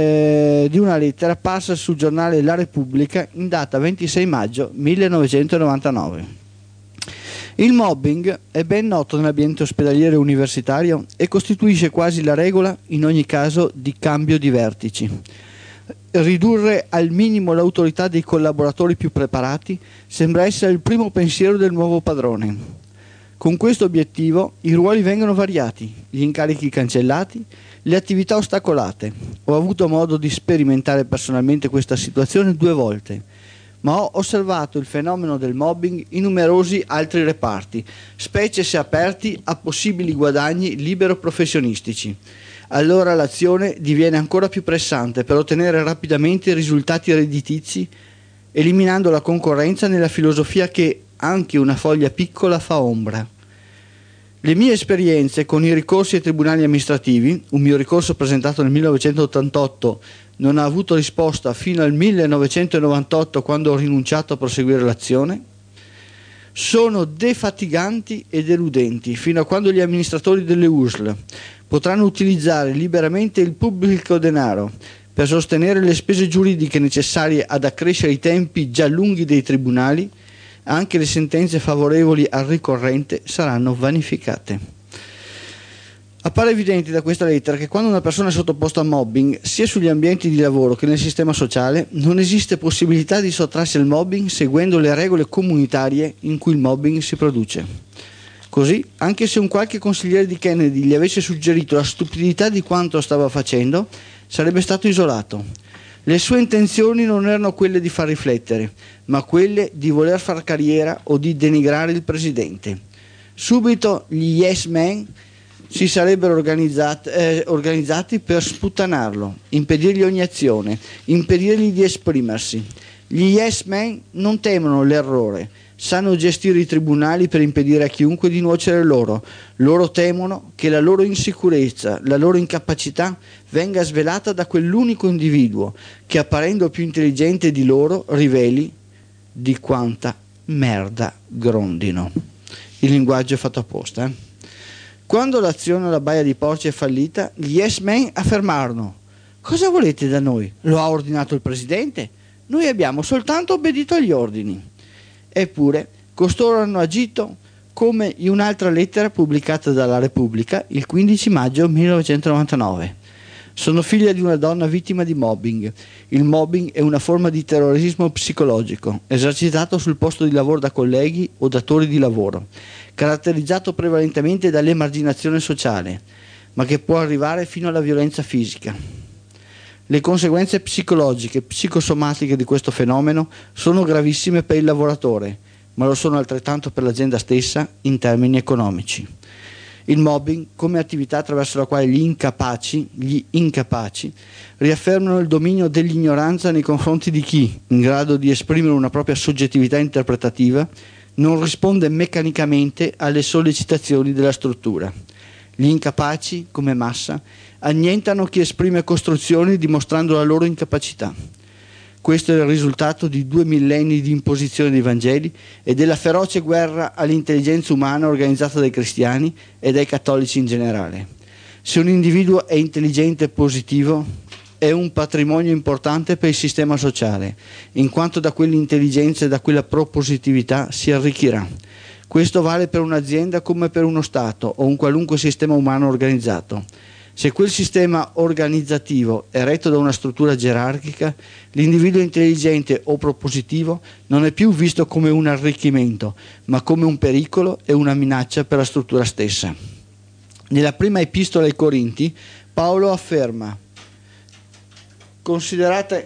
di una lettera apparsa sul giornale La Repubblica in data 26 maggio 1999. Il mobbing è ben noto nell'ambiente ospedaliero e universitario e costituisce quasi la regola in ogni caso di cambio di vertici. Ridurre al minimo l'autorità dei collaboratori più preparati sembra essere il primo pensiero del nuovo padrone. Con questo obiettivo i ruoli vengono variati, gli incarichi cancellati, le attività ostacolate. Ho avuto modo di sperimentare personalmente questa situazione 2 volte, ma ho osservato il fenomeno del mobbing in numerosi altri reparti, specie se aperti a possibili guadagni libero-professionistici. Allora l'azione diviene ancora più pressante per ottenere rapidamente risultati redditizi, eliminando la concorrenza nella filosofia che anche una foglia piccola fa ombra. Le mie esperienze con i ricorsi ai tribunali amministrativi, un mio ricorso presentato nel 1988 non ha avuto risposta fino al 1998 quando ho rinunciato a proseguire l'azione, sono defatiganti e deludenti fino a quando gli amministratori delle USL potranno utilizzare liberamente il pubblico denaro per sostenere le spese giuridiche necessarie ad accrescere i tempi già lunghi dei tribunali. Anche le sentenze favorevoli al ricorrente saranno vanificate. Appare evidente da questa lettera che quando una persona è sottoposta a mobbing, sia sugli ambienti di lavoro che nel sistema sociale, non esiste possibilità di sottrarsi al mobbing seguendo le regole comunitarie in cui il mobbing si produce. Così, anche se un qualche consigliere di Kennedy gli avesse suggerito la stupidità di quanto stava facendo, sarebbe stato isolato. Le sue intenzioni non erano quelle di far riflettere, ma quelle di voler far carriera o di denigrare il presidente. Subito gli yes men si sarebbero organizzati per sputtanarlo, impedirgli ogni azione, impedirgli di esprimersi. Gli yes men non temono l'errore, sanno gestire i tribunali per impedire a chiunque di nuocere loro. Loro temono che la loro insicurezza, la loro incapacità venga svelata da quell'unico individuo che, apparendo più intelligente di loro, riveli di quanta merda grondino. Il linguaggio è fatto apposta, Quando l'azione alla Baia di Porci è fallita, gli yes men affermarono: cosa volete da noi? Lo ha ordinato il presidente? Noi abbiamo soltanto obbedito agli ordini. Eppure, costoro hanno agito come in un'altra lettera pubblicata dalla Repubblica il 15 maggio 1999. Sono figlia di una donna vittima di mobbing. Il mobbing è una forma di terrorismo psicologico, esercitato sul posto di lavoro da colleghi o datori di lavoro, caratterizzato prevalentemente dall'emarginazione sociale, ma che può arrivare fino alla violenza fisica. Le conseguenze psicologiche e psicosomatiche di questo fenomeno sono gravissime per il lavoratore, ma lo sono altrettanto per l'azienda stessa in termini economici. Il mobbing, come attività attraverso la quale gli incapaci, riaffermano il dominio dell'ignoranza nei confronti di chi, in grado di esprimere una propria soggettività interpretativa, non risponde meccanicamente alle sollecitazioni della struttura. Gli incapaci, come massa, annientano chi esprime costruzioni dimostrando la loro incapacità. Questo è il risultato di 2 millenni di imposizione dei Vangeli e della feroce guerra all'intelligenza umana organizzata dai cristiani e dai cattolici in generale. Se un individuo è intelligente e positivo, è un patrimonio importante per il sistema sociale, in quanto da quell'intelligenza e da quella propositività si arricchirà. Questo vale per un'azienda come per uno Stato o un qualunque sistema umano organizzato. Se quel sistema organizzativo è retto da una struttura gerarchica, l'individuo intelligente o propositivo non è più visto come un arricchimento, ma come un pericolo e una minaccia per la struttura stessa. Nella prima epistola ai Corinti, Paolo afferma: Considerate,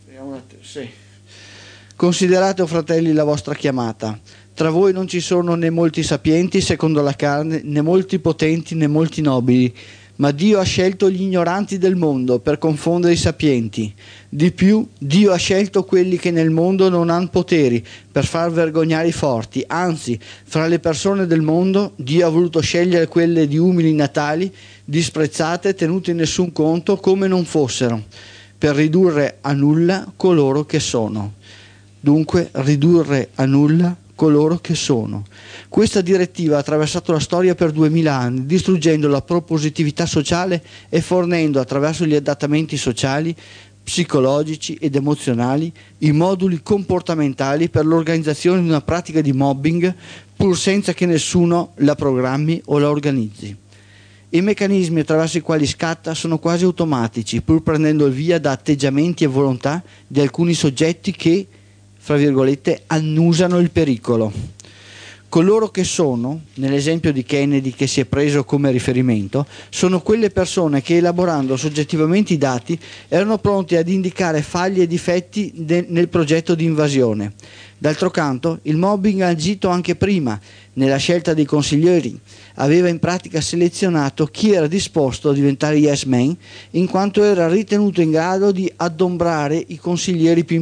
o fratelli, la vostra chiamata. Tra voi non ci sono né molti sapienti secondo la carne, né molti potenti, né molti nobili, ma Dio ha scelto gli ignoranti del mondo per confondere i sapienti. Di più, Dio ha scelto quelli che nel mondo non hanno poteri per far vergognare i forti. Anzi, fra le persone del mondo, Dio ha voluto scegliere quelle di umili natali, disprezzate, tenute in nessun conto, come non fossero, per ridurre a nulla coloro che sono. Dunque, ridurre a nulla coloro che sono. Questa direttiva ha attraversato la storia per 2000 anni, distruggendo la propositività sociale e fornendo, attraverso gli adattamenti sociali, psicologici ed emozionali, i moduli comportamentali per l'organizzazione di una pratica di mobbing, pur senza che nessuno la programmi o la organizzi. I meccanismi attraverso i quali scatta sono quasi automatici, pur prendendo il via da atteggiamenti e volontà di alcuni soggetti che, fra virgolette, annusano il pericolo. Coloro che sono, nell'esempio di Kennedy che si è preso come riferimento, sono quelle persone che, elaborando soggettivamente i dati, erano pronti ad indicare faglie e difetti nel progetto di invasione. D'altro canto, il mobbing ha agito anche prima, nella scelta dei consiglieri. Aveva in pratica selezionato chi era disposto a diventare yes man, in quanto era ritenuto in grado di adombrare i consiglieri più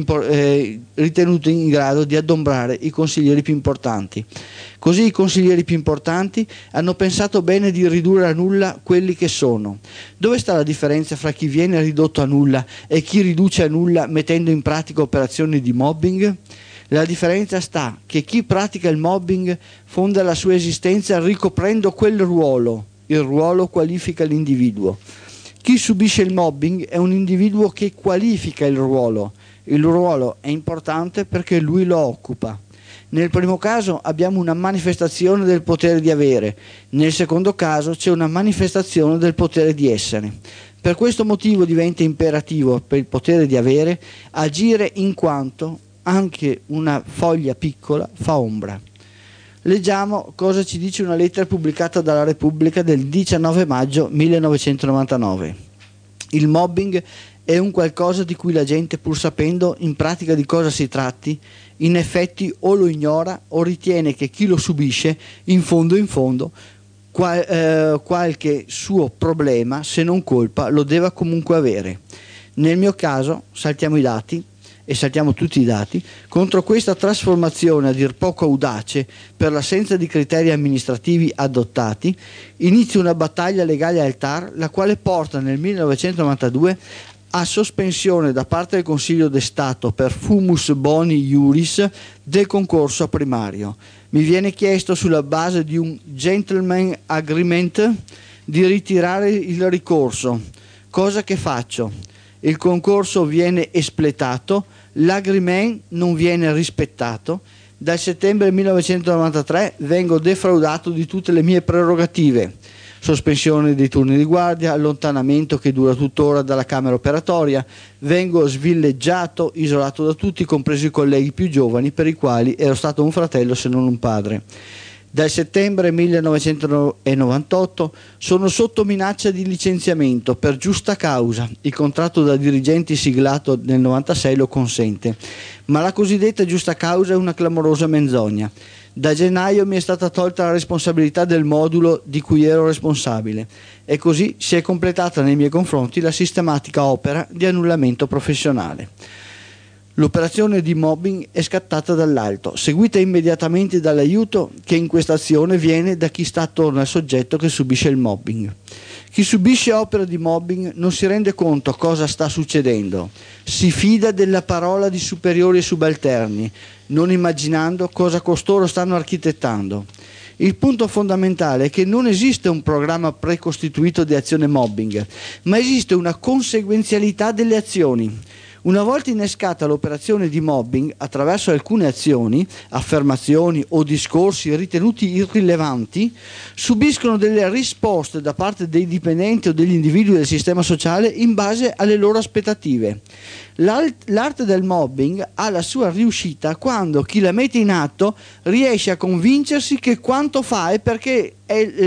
importanti. Così i consiglieri più importanti hanno pensato bene di ridurre a nulla quelli che sono. Dove sta la differenza fra chi viene ridotto a nulla e chi riduce a nulla mettendo in pratica operazioni di mobbing? La differenza sta che chi pratica il mobbing fonda la sua esistenza ricoprendo quel ruolo. Il ruolo qualifica l'individuo. Chi subisce il mobbing è un individuo che qualifica il ruolo. Il ruolo è importante perché lui lo occupa. Nel primo caso abbiamo una manifestazione del potere di avere, nel secondo caso c'è una manifestazione del potere di essere. Per questo motivo diventa imperativo per il potere di avere agire in quanto anche una foglia piccola fa ombra. Leggiamo cosa ci dice una lettera pubblicata dalla Repubblica del 19 maggio 1999. Il mobbing è un qualcosa di cui la gente, pur sapendo in pratica di cosa si tratti, in effetti o lo ignora o ritiene che chi lo subisce, in fondo, qualche suo problema, se non colpa, lo deve comunque avere. Nel mio caso, saltiamo i dati, e saltiamo tutti i dati, contro questa trasformazione a dir poco audace per l'assenza di criteri amministrativi adottati, inizia una battaglia legale al TAR, la quale porta nel 1992 a sospensione da parte del Consiglio di Stato per fumus boni iuris del concorso a primario. Mi viene chiesto, sulla base di un gentleman agreement, di ritirare il ricorso, cosa che faccio. Il concorso viene espletato, l'agreement non viene rispettato. Dal settembre 1993 vengo defraudato di tutte le mie prerogative: sospensione dei turni di guardia, allontanamento che dura tuttora dalla camera operatoria, vengo svilleggiato, isolato da tutti, compresi i colleghi più giovani, per i quali ero stato un fratello se non un padre. Dal settembre 1998 sono sotto minaccia di licenziamento per giusta causa. Il contratto da dirigenti siglato nel 96 lo consente, ma la cosiddetta giusta causa è una clamorosa menzogna. Da gennaio mi è stata tolta la responsabilità del modulo di cui ero responsabile e così si è completata nei miei confronti la sistematica opera di annullamento professionale. L'operazione di mobbing è scattata dall'alto, seguita immediatamente dall'aiuto che in questa azione viene da chi sta attorno al soggetto che subisce il mobbing. Chi subisce opera di mobbing non si rende conto cosa sta succedendo, si fida della parola di superiori e subalterni, non immaginando cosa costoro stanno architettando. Il punto fondamentale è che non esiste un programma precostituito di azione mobbing, ma esiste una conseguenzialità delle azioni. Una volta innescata l'operazione di mobbing, attraverso alcune azioni, affermazioni o discorsi ritenuti irrilevanti, subiscono delle risposte da parte dei dipendenti o degli individui del sistema sociale in base alle loro aspettative. L'arte del mobbing ha la sua riuscita quando chi la mette in atto riesce a convincersi che quanto fa è perché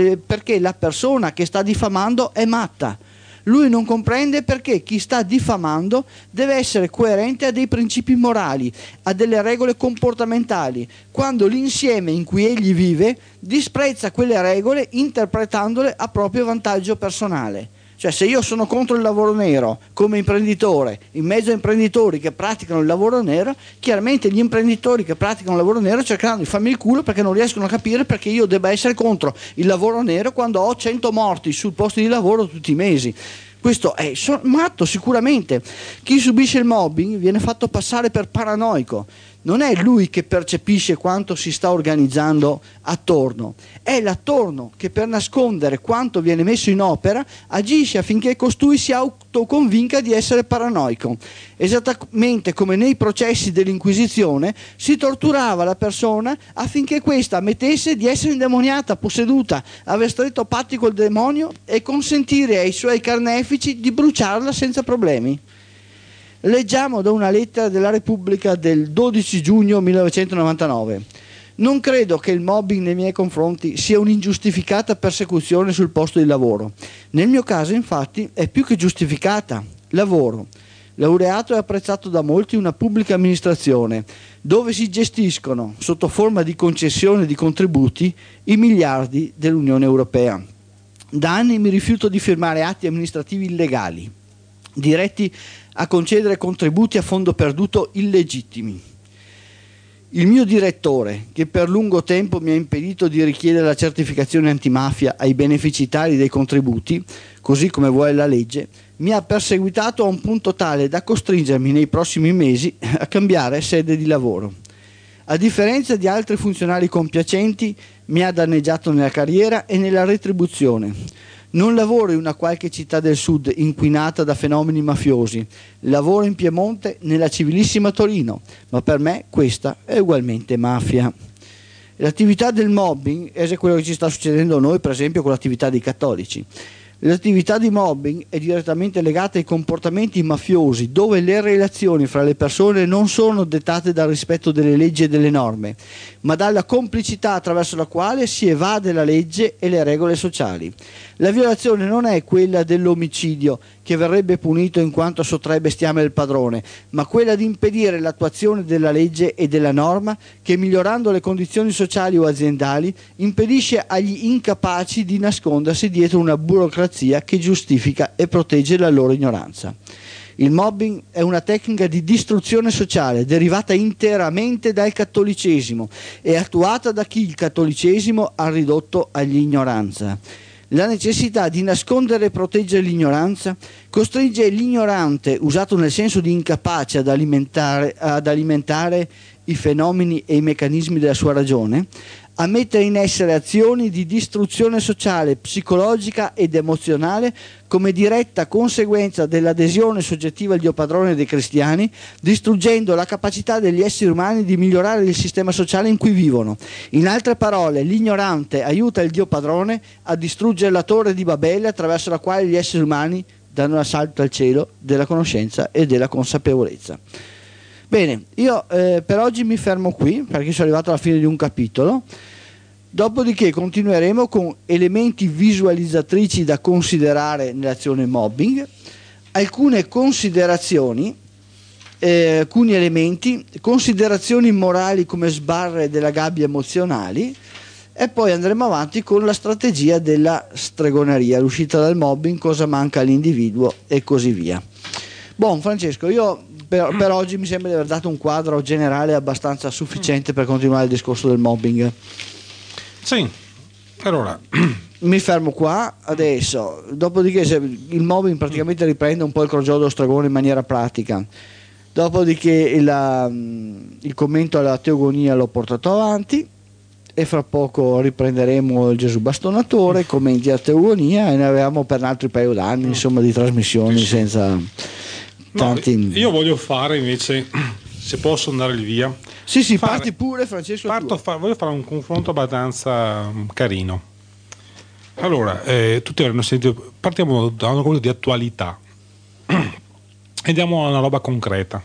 la persona che sta diffamando è matta. Lui non comprende perché chi sta diffamando deve essere coerente a dei principi morali, a delle regole comportamentali, quando l'insieme in cui egli vive disprezza quelle regole interpretandole a proprio vantaggio personale. Cioè, se io sono contro il lavoro nero come imprenditore, in mezzo a imprenditori che praticano il lavoro nero, chiaramente gli imprenditori che praticano il lavoro nero cercheranno di farmi il culo perché non riescono a capire perché io debba essere contro il lavoro nero quando ho 100 morti sul posto di lavoro tutti i mesi. Questo è matto sicuramente. Chi subisce il mobbing viene fatto passare per paranoico. Non è lui che percepisce quanto si sta organizzando attorno, è l'attorno che per nascondere quanto viene messo in opera agisce affinché costui si autoconvinca di essere paranoico. Esattamente come nei processi dell'Inquisizione si torturava la persona affinché questa ammettesse di essere indemoniata, posseduta, aver stretto patti col demonio e consentire ai suoi carnefici di bruciarla senza problemi. Leggiamo da una lettera della Repubblica del 12 giugno 1999. Non credo che il mobbing nei miei confronti sia un'ingiustificata persecuzione sul posto di lavoro. Nel mio caso, infatti, è più che giustificata. Lavoro. Laureato e apprezzato da molti in una pubblica amministrazione, dove si gestiscono, sotto forma di concessione di contributi, i miliardi dell'Unione Europea. Da anni mi rifiuto di firmare atti amministrativi illegali, diretti a concedere contributi a fondo perduto illegittimi. Il mio direttore, che per lungo tempo mi ha impedito di richiedere la certificazione antimafia ai beneficiari dei contributi, così come vuole la legge, mi ha perseguitato a un punto tale da costringermi nei prossimi mesi a cambiare sede di lavoro. A differenza di altri funzionari compiacenti, mi ha danneggiato nella carriera e nella retribuzione. Non lavoro in una qualche città del sud inquinata da fenomeni mafiosi, lavoro in Piemonte nella civilissima Torino, ma per me questa è ugualmente mafia. L'attività del mobbing è quello che ci sta succedendo a noi, per esempio con l'attività dei cattolici. L'attività di mobbing è direttamente legata ai comportamenti mafiosi, dove le relazioni fra le persone non sono dettate dal rispetto delle leggi e delle norme, ma dalla complicità attraverso la quale si evade la legge e le regole sociali. La violazione non è quella dell'omicidio, che verrebbe punito in quanto sottrae bestiame al padrone, ma quella di impedire l'attuazione della legge e della norma che, migliorando le condizioni sociali o aziendali, impedisce agli incapaci di nascondersi dietro una burocrazia che giustifica e protegge la loro ignoranza. Il mobbing è una tecnica di distruzione sociale derivata interamente dal cattolicesimo e attuata da chi il cattolicesimo ha ridotto all'ignoranza. La necessità di nascondere e proteggere l'ignoranza costringe l'ignorante, usato nel senso di incapace, ad alimentare i fenomeni e i meccanismi della sua ragione, a mettere in essere azioni di distruzione sociale, psicologica ed emozionale come diretta conseguenza dell'adesione soggettiva al Dio padrone dei cristiani, distruggendo la capacità degli esseri umani di migliorare il sistema sociale in cui vivono. In altre parole, l'ignorante aiuta il Dio padrone a distruggere la torre di Babele attraverso la quale gli esseri umani danno un assalto al cielo della conoscenza e della consapevolezza. Bene, io per oggi mi fermo qui perché sono arrivato alla fine di un capitolo, dopodiché continueremo con elementi visualizzatrici da considerare nell'azione mobbing, alcune considerazioni, alcuni elementi, considerazioni morali come sbarre della gabbia emozionali, e poi andremo avanti con la strategia della stregoneria, l'uscita dal mobbing, cosa manca all'individuo e così via. Buon Francesco, io per oggi mi sembra di aver dato un quadro generale abbastanza sufficiente per continuare il discorso del mobbing. Sì, allora mi fermo qua adesso, dopodiché il mobbing praticamente riprende un po' il crogiolo dello stregone in maniera pratica, dopodiché il commento alla teogonia l'ho portato avanti e fra poco riprenderemo il Gesù bastonatore, commenti alla teogonia, e ne avevamo per un altro paio d'anni insomma di trasmissioni senza tanti. Io voglio fare invece, se posso andare via. Sì, parti pure Francesco. Voglio fare un confronto abbastanza carino. Allora, tutti avranno sentito, partiamo da una cosa di attualità e andiamo a una roba concreta.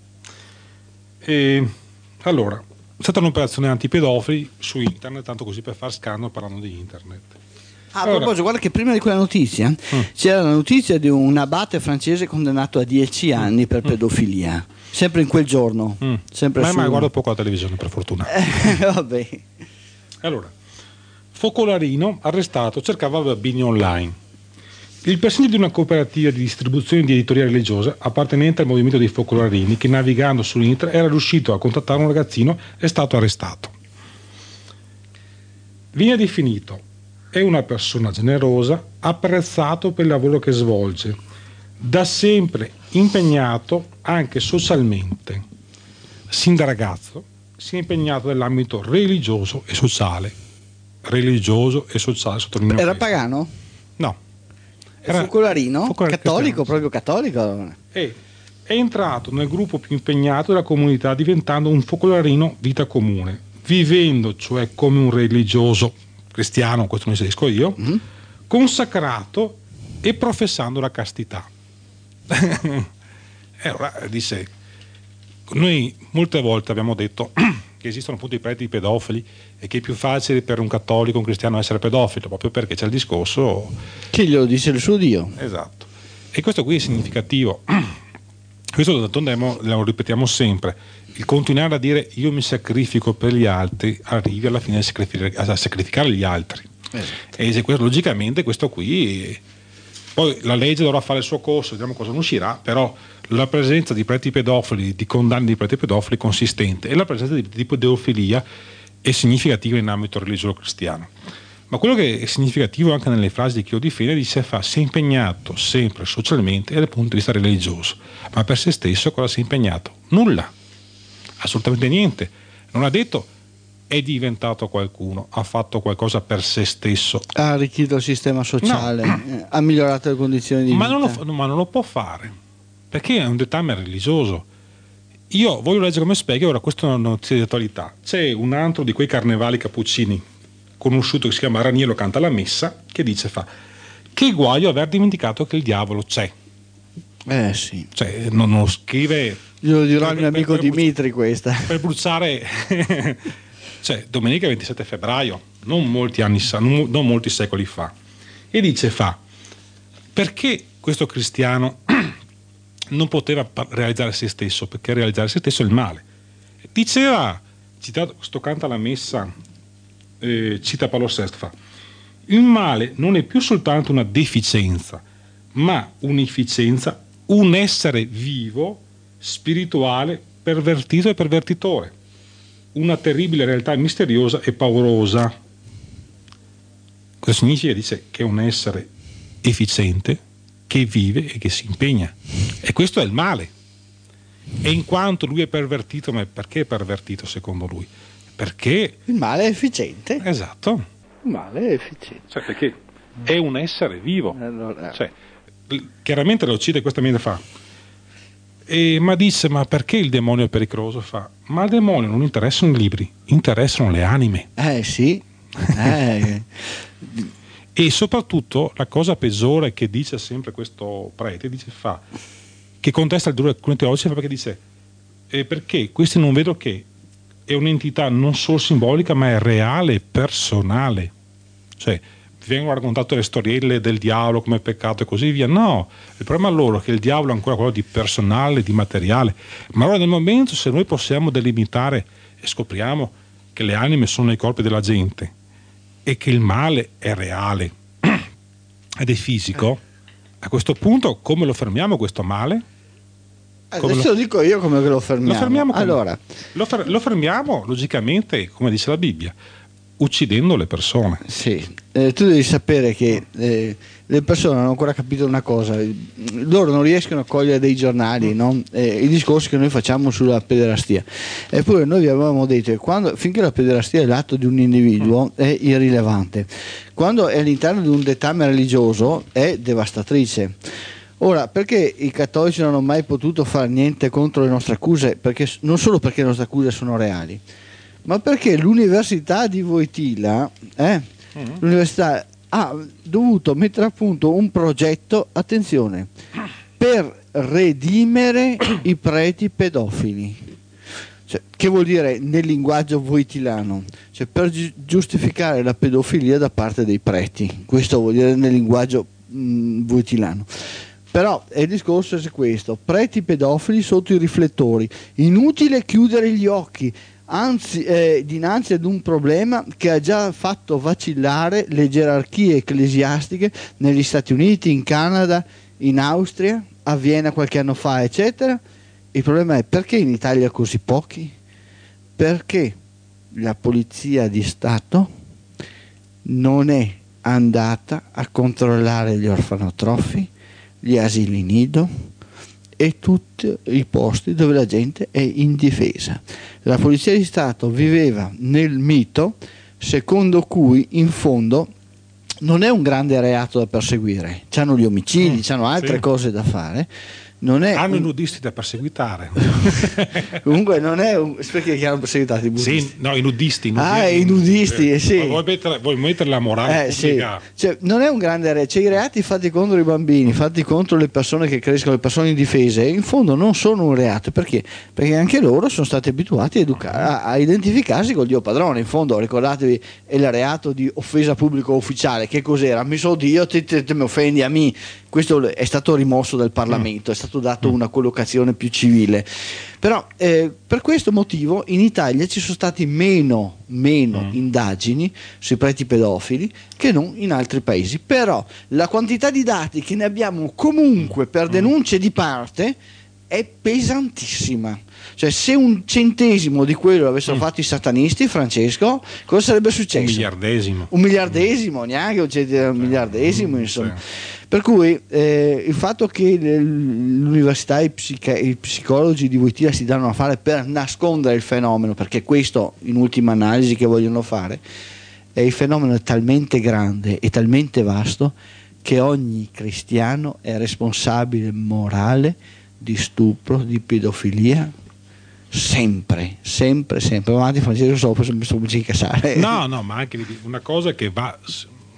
Allora, è stata un'operazione antipedofili su internet, tanto così per far scandalo parlando di internet. A proposito, guarda che prima di quella notizia c'era la notizia di un abate francese condannato a 10 anni per pedofilia, sempre in quel giorno. Ma guardo poco la televisione, per fortuna. Vabbè. Allora, focolarino arrestato, cercava bambini online. Il presidente di una cooperativa di distribuzione di editoria religiosa appartenente al movimento dei focolarini, che navigando su internet era riuscito a contattare un ragazzino, è stato arrestato. Viene definito: è una persona generosa, apprezzato per il lavoro che svolge, da sempre impegnato anche socialmente. Sin da ragazzo si è impegnato nell'ambito religioso e sociale. Religioso e sociale, sottolineo. Era pagano? No. Era focolarino? Cattolico, proprio cattolico? È entrato nel gruppo più impegnato della comunità, diventando un focolarino vita comune, vivendo cioè come un religioso cristiano, questo ne inserisco io, consacrato e professando la castità. E ora dice, noi molte volte abbiamo detto che esistono appunto i preti pedofili e che è più facile per un cattolico, un cristiano essere pedofilo, proprio perché c'è il discorso che glielo dice il suo Dio. Esatto. E questo qui è significativo. Questo d'altronde lo ripetiamo sempre. Il continuare a dire io mi sacrifico per gli altri, arrivi alla fine a sacrificare gli altri. Esatto. E logicamente questo qui, poi la legge dovrà fare il suo corso, vediamo cosa ne uscirà, però la presenza di preti pedofili, di condanne di preti pedofili è consistente, e la presenza di tipo pedofilia è significativa in ambito religioso cristiano. Ma quello che è significativo anche nelle frasi di chi lo difende, dice si è impegnato sempre socialmente e dal punto di vista religioso, ma per se stesso cosa si è impegnato? Nulla, assolutamente niente. Non ha detto è diventato qualcuno, ha fatto qualcosa per se stesso, ha arricchito il sistema sociale, ha migliorato le condizioni di vita. Ma non lo può fare, perché è un dettame religioso. Io voglio leggere come specchio, ora questa è una notizia di attualità. C'è un altro di quei carnevali cappuccini conosciuto che si chiama Raniero canta la messa, che dice che che guaio aver dimenticato che il diavolo c'è. Sì. Cioè, non scrive. Glielo dirò al mio amico Dimitri questa. Per bruciare. Cioè, domenica 27 febbraio, non molti secoli fa. E dice perché questo cristiano non poteva realizzare se stesso? Perché realizzare se stesso è il male. Diceva, citato, sto canta la messa, cita Paolo VI, il male non è più soltanto una deficienza, ma un'efficienza, un essere vivo, spirituale, pervertito e pervertitore, una terribile realtà misteriosa e paurosa. Cosa significa? Dice che è un essere efficiente, che vive e che si impegna, e questo è il male. E in quanto lui è pervertito, ma perché è pervertito secondo lui? Perché il male è efficiente. Esatto. Il male è efficiente. Cioè, perché è un essere vivo. Allora. Cioè, chiaramente lo cita questa mente fa. Ma dice, ma perché il demonio è pericoloso? Ma al demonio non interessano i libri, interessano le anime. Sì. E soprattutto la cosa peggiore che dice sempre questo prete, dice che contesta alcuni teologi, perché dice perché questi non vedo che è un'entità non solo simbolica ma è reale, personale. Cioè vengono raccontate le storielle del diavolo come peccato e così via. No, il problema loro è che il diavolo è ancora quello di personale, di materiale. Ma allora nel momento, se noi possiamo delimitare e scopriamo che le anime sono nei corpi della gente e che il male è reale ed è fisico, a questo punto come lo fermiamo questo male? Adesso lo dico io come lo fermiamo. Allora, lo fermiamo logicamente, come dice la Bibbia, uccidendo le persone. Sì, tu devi sapere che le persone non hanno ancora capito una cosa, loro non riescono a cogliere dei giornali, no? I discorsi che noi facciamo sulla pederastia. Eppure noi vi avevamo detto che finché la pederastia è l'atto di un individuo è irrilevante, quando è all'interno di un dettame religioso è devastatrice. Ora, perché i cattolici non hanno mai potuto fare niente contro le nostre accuse? Non solo perché le nostre accuse sono reali, ma perché l'Università di Wojtyla l'università ha dovuto mettere a punto un progetto, attenzione, per redimere i preti pedofili. Cioè, che vuol dire nel linguaggio wojtylano? Cioè, per giustificare la pedofilia da parte dei preti. Questo vuol dire nel linguaggio wojtylano. Però il discorso è questo: preti pedofili sotto i riflettori, inutile chiudere gli occhi, anzi dinanzi ad un problema che ha già fatto vacillare le gerarchie ecclesiastiche negli Stati Uniti, in Canada, in Austria, a Vienna qualche anno fa, eccetera. Il problema è perché in Italia così pochi? Perché la polizia di Stato non è andata a controllare gli orfanotrofi, gli asili nido e tutti i posti dove la gente è indifesa. La polizia di Stato viveva nel mito secondo cui in fondo non è un grande reato da perseguire, c'hanno gli omicidi, c'hanno altre cose da fare. Hanno i nudisti da perseguitare. Comunque non è perché che hanno perseguitato i buddisti? Sì, no, i nudisti. I nudisti, sì. Vuoi mettere la morale pubblica? Sì. Cioè, non è un grande reato. Cioè, i reati fatti contro i bambini, fatti contro le persone che crescono, le persone indifese, in fondo non sono un reato. Perché? Perché anche loro sono stati abituati a identificarsi col Dio padrone. In fondo, ricordatevi, è il reato di offesa pubblico ufficiale. Che cos'era? Mi so Dio, te mi offendi a me. Questo è stato rimosso dal Parlamento, è stato dato una collocazione più civile. Però per questo motivo in Italia ci sono stati meno indagini sui preti pedofili che non in altri paesi. Però la quantità di dati che ne abbiamo comunque per denunce di parte è pesantissima. Cioè, se 1/100 di quello l'avessero fatto i satanisti, Francesco, cosa sarebbe successo? Un miliardesimo, neanche un miliardesimo, insomma. Per cui il fatto che l'università e i psicologi di Wojtyla si danno a fare per nascondere il fenomeno, perché questo in ultima analisi che vogliono fare, è il fenomeno è talmente grande e talmente vasto che ogni cristiano è responsabile morale di stupro, di pedofilia, sempre. Avanti Francesco, mi sto incassare. No, ma anche una cosa che va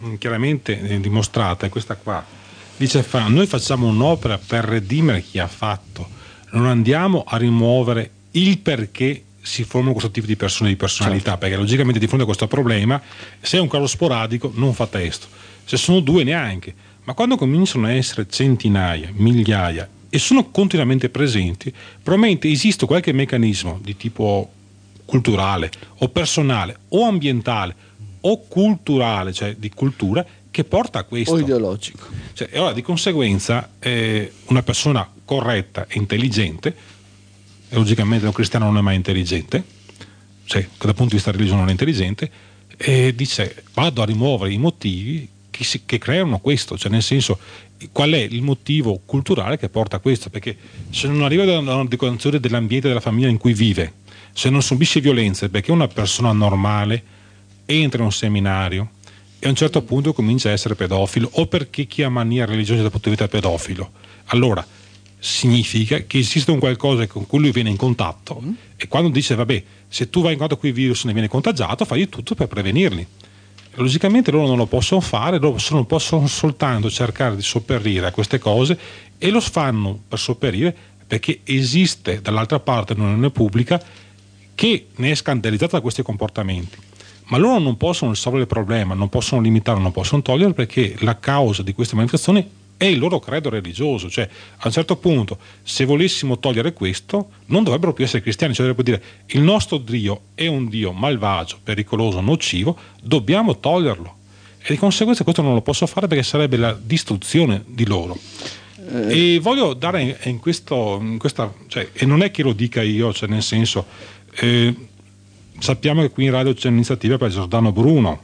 chiaramente dimostrata è questa qua. Dice noi facciamo un'opera per redimere chi ha fatto, non andiamo a rimuovere il perché si formano questo tipo di persone, di personalità, certo. Perché logicamente di fronte a questo problema, se è un caso sporadico non fa testo, se sono due neanche, ma quando cominciano a essere centinaia, migliaia e sono continuamente presenti, probabilmente esiste qualche meccanismo di tipo culturale o personale o ambientale o culturale, cioè di cultura, che porta a questo. O ideologico. Cioè, e allora di conseguenza una persona corretta e intelligente, e logicamente un cristiano non è mai intelligente, cioè dal punto di vista religioso non è intelligente, dice vado a rimuovere i motivi che creano questo, cioè nel senso qual è il motivo culturale che porta a questo, perché se non arriva da una decorazione dell'ambiente della famiglia in cui vive, se non subisce violenze, perché una persona normale entra in un seminario e a un certo punto comincia a essere pedofilo, o perché chi ha mania religiosa dal punto di vista pedofilo, allora significa che esiste un qualcosa con cui lui viene in contatto e quando dice vabbè, se tu vai in contatto con i virus e ne viene contagiato, fai di tutto per prevenirli. Logicamente loro non lo possono fare, loro possono soltanto cercare di sopperire a queste cose, e lo fanno per sopperire perché esiste dall'altra parte un'opinione pubblica che ne è scandalizzata da questi comportamenti. Ma loro non possono risolvere il problema, non possono limitarlo, non possono toglierlo, perché la causa di queste manifestazioni è il loro credo religioso. Cioè a un certo punto, se volessimo togliere questo, non dovrebbero più essere cristiani, cioè dovrebbero dire il nostro Dio è un Dio malvagio, pericoloso, nocivo, dobbiamo toglierlo, e di conseguenza questo non lo posso fare perché sarebbe la distruzione di loro. E voglio dare in questa, cioè, e non è che lo dica io, cioè nel senso sappiamo che qui in radio c'è un'iniziativa per Giordano Bruno,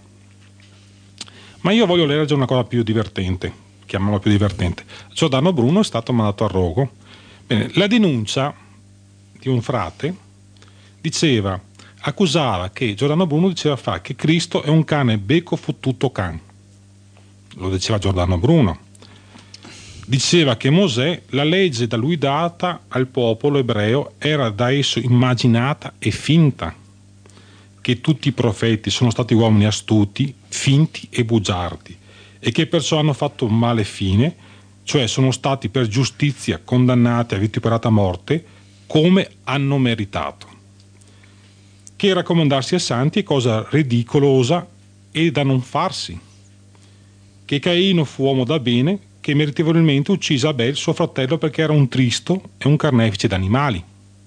ma io voglio leggere una cosa più divertente, chiamiamola più divertente. Giordano Bruno è stato mandato a rogo. Bene, la denuncia di un frate accusava che Giordano Bruno diceva che Cristo è un cane becco fottuto can. Lo diceva Giordano Bruno. Diceva che Mosè, la legge da lui data al popolo ebreo, era da esso immaginata e finta, che tutti i profeti sono stati uomini astuti, finti e bugiardi, e che perciò hanno fatto un male fine, cioè sono stati per giustizia condannati a vituperata morte come hanno meritato. Che raccomandarsi ai santi è cosa ridicolosa e da non farsi. Che Caino fu uomo da bene, che meritevolmente uccise Abel, suo fratello, perché era un tristo e un carnefice d'animali.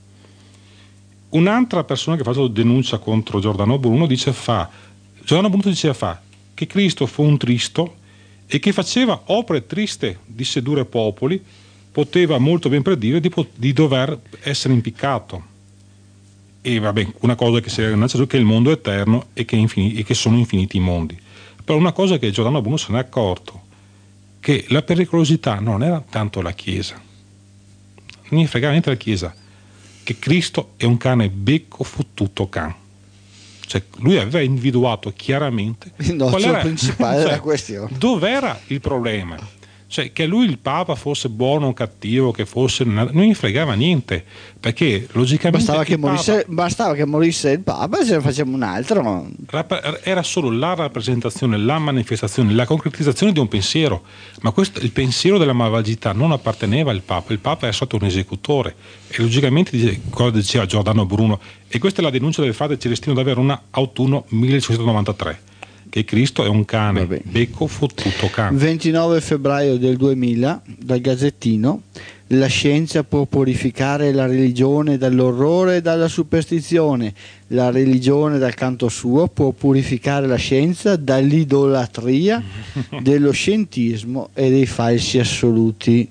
Un'altra persona che fa denuncia contro Giordano Bruno Giordano Bruno diceva che Cristo fu un tristo e che faceva opere triste di sedurre popoli, poteva molto ben predire di dover essere impiccato. E vabbè, una cosa che si è che il mondo è eterno e che sono infiniti i mondi. Però una cosa che Giordano Bruno se ne è accorto, che la pericolosità non era tanto la Chiesa, non gli frega niente la Chiesa, che Cristo è un cane becco fottuto can. Cioè lui aveva individuato chiaramente il nocciolo principale della questione. Dov'era il problema? Cioè che lui il Papa fosse buono o cattivo, che fosse non gli fregava niente, perché logicamente bastava che morisse il Papa e ce ne facciamo un altro. Era solo la rappresentazione, la manifestazione, la concretizzazione di un pensiero, ma il pensiero della malvagità non apparteneva al Papa, il Papa era stato un esecutore, e logicamente cosa diceva Giordano Bruno, e questa è la denuncia del frate Celestino d'Avera, una autunno 1593, che Cristo è un cane becco fottuto can. 29 febbraio del 2000, dal Gazzettino: la scienza può purificare la religione dall'orrore e dalla superstizione, la religione dal canto suo può purificare la scienza dall'idolatria, dello scientismo e dei falsi assoluti.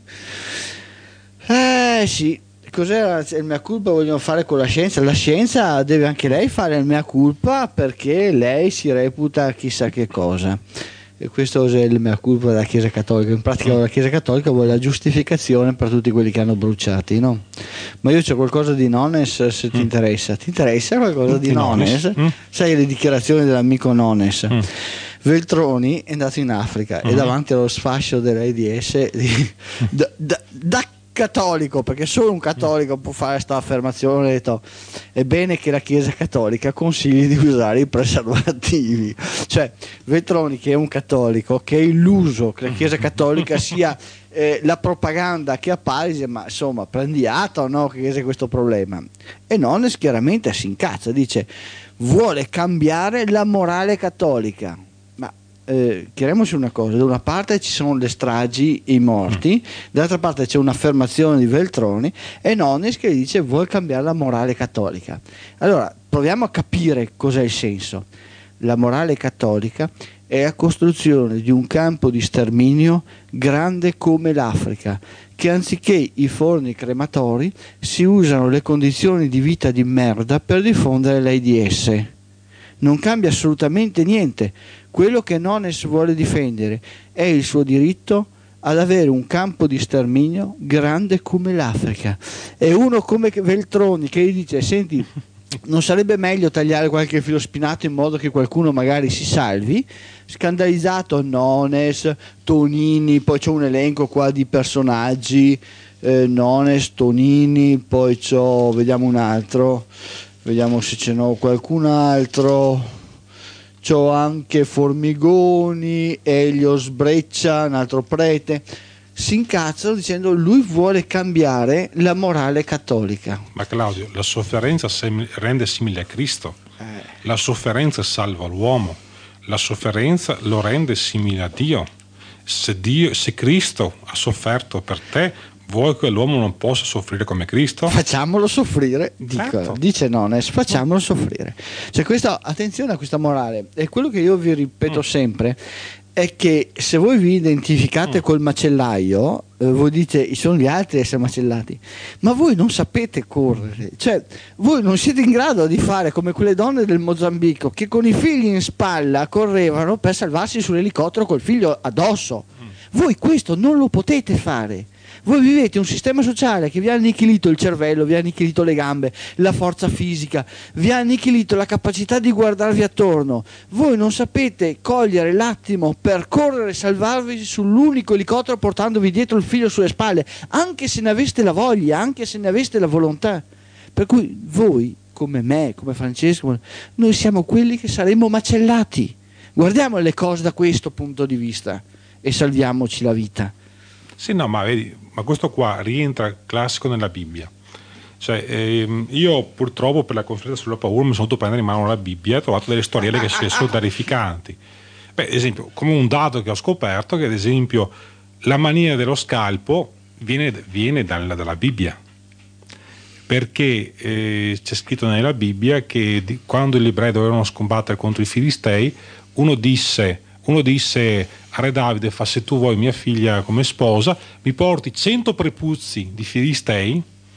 Sì. Cos'era il mea culpa vogliono fare con la scienza? La scienza deve anche lei fare il mea culpa, perché lei si reputa chissà che cosa, e questo è il mea culpa della Chiesa Cattolica. In pratica la Chiesa Cattolica vuole la giustificazione per tutti quelli che hanno bruciati, no? Ma io c'ho qualcosa di Nones, se ti interessa. Ti interessa qualcosa di Nones? Sai le dichiarazioni dell'amico Nones? Veltroni è andato in Africa e davanti allo sfascio dell'AIDS da cattolico, perché solo un cattolico può fare questa affermazione, ho detto è bene che la Chiesa cattolica consigli di usare i preservativi. Cioè Veltroni, che è un cattolico, che è illuso che la Chiesa cattolica sia la propaganda che appare, dice, ma insomma prendi atto, no, che c'è questo problema. E Nones chiaramente si incazza, dice vuole cambiare la morale cattolica. Chiariamoci una cosa: da una parte ci sono le stragi e i morti, dall'altra parte c'è un'affermazione di Veltroni e Nones che dice vuole cambiare la morale cattolica. Allora proviamo a capire cos'è il senso. La morale cattolica è la costruzione di un campo di sterminio grande come l'Africa, che anziché i forni crematori si usano le condizioni di vita di merda per diffondere l'AIDS. Non cambia assolutamente niente. Quello che Nones vuole difendere è il suo diritto ad avere un campo di sterminio grande come l'Africa. E uno come Veltroni che gli dice: senti, non sarebbe meglio tagliare qualche filo spinato in modo che qualcuno magari si salvi? Scandalizzato Nones, Tonini, poi c'è un elenco qua di personaggi, Nones, Tonini, poi vediamo un altro, vediamo se ce n'ho qualcun altro. C'ho anche Formigoni, Elio Sbreccia, un altro prete. Si incazzano dicendo lui vuole cambiare la morale cattolica. Ma Claudio, la sofferenza rende simile a Cristo, la sofferenza salva l'uomo, la sofferenza lo rende simile a Dio. Se Cristo ha sofferto per te, vuoi che l'uomo non possa soffrire come Cristo? Facciamolo soffrire, Certo. dice Nones, facciamolo soffrire. Cioè attenzione a questa morale. E quello che io vi ripeto sempre è che se voi vi identificate col macellaio, voi dite sono gli altri a essere macellati, ma voi non sapete correre, cioè voi non siete in grado di fare come quelle donne del Mozambico che con i figli in spalla correvano per salvarsi sull'elicottero col figlio addosso. Voi questo non lo potete fare. Voi vivete un sistema sociale che vi ha annichilito il cervello, vi ha annichilito le gambe, la forza fisica, vi ha annichilito la capacità di guardarvi attorno. Voi non sapete cogliere l'attimo per correre e salvarvi sull'unico elicottero portandovi dietro il figlio sulle spalle, anche se ne aveste la voglia, anche se ne aveste la volontà. Per cui voi, come me, come Francesco, noi siamo quelli che saremo macellati. Guardiamo le cose da questo punto di vista e salviamoci la vita. Sì, no, ma vedi, ma questo qua rientra classico nella Bibbia. Cioè, io purtroppo per la conferenza sulla paura mi sono dovuto prendere in mano la Bibbia e ho trovato delle storielle che sono terrificanti. Beh, ad esempio, come un dato che ho scoperto, che ad esempio la mania dello scalpo viene dalla Bibbia. Perché c'è scritto nella Bibbia che quando gli ebrei dovevano combattere contro i filistei, uno disse a re Davide: se tu vuoi mia figlia come sposa, mi porti 100 prepuzzi di filistei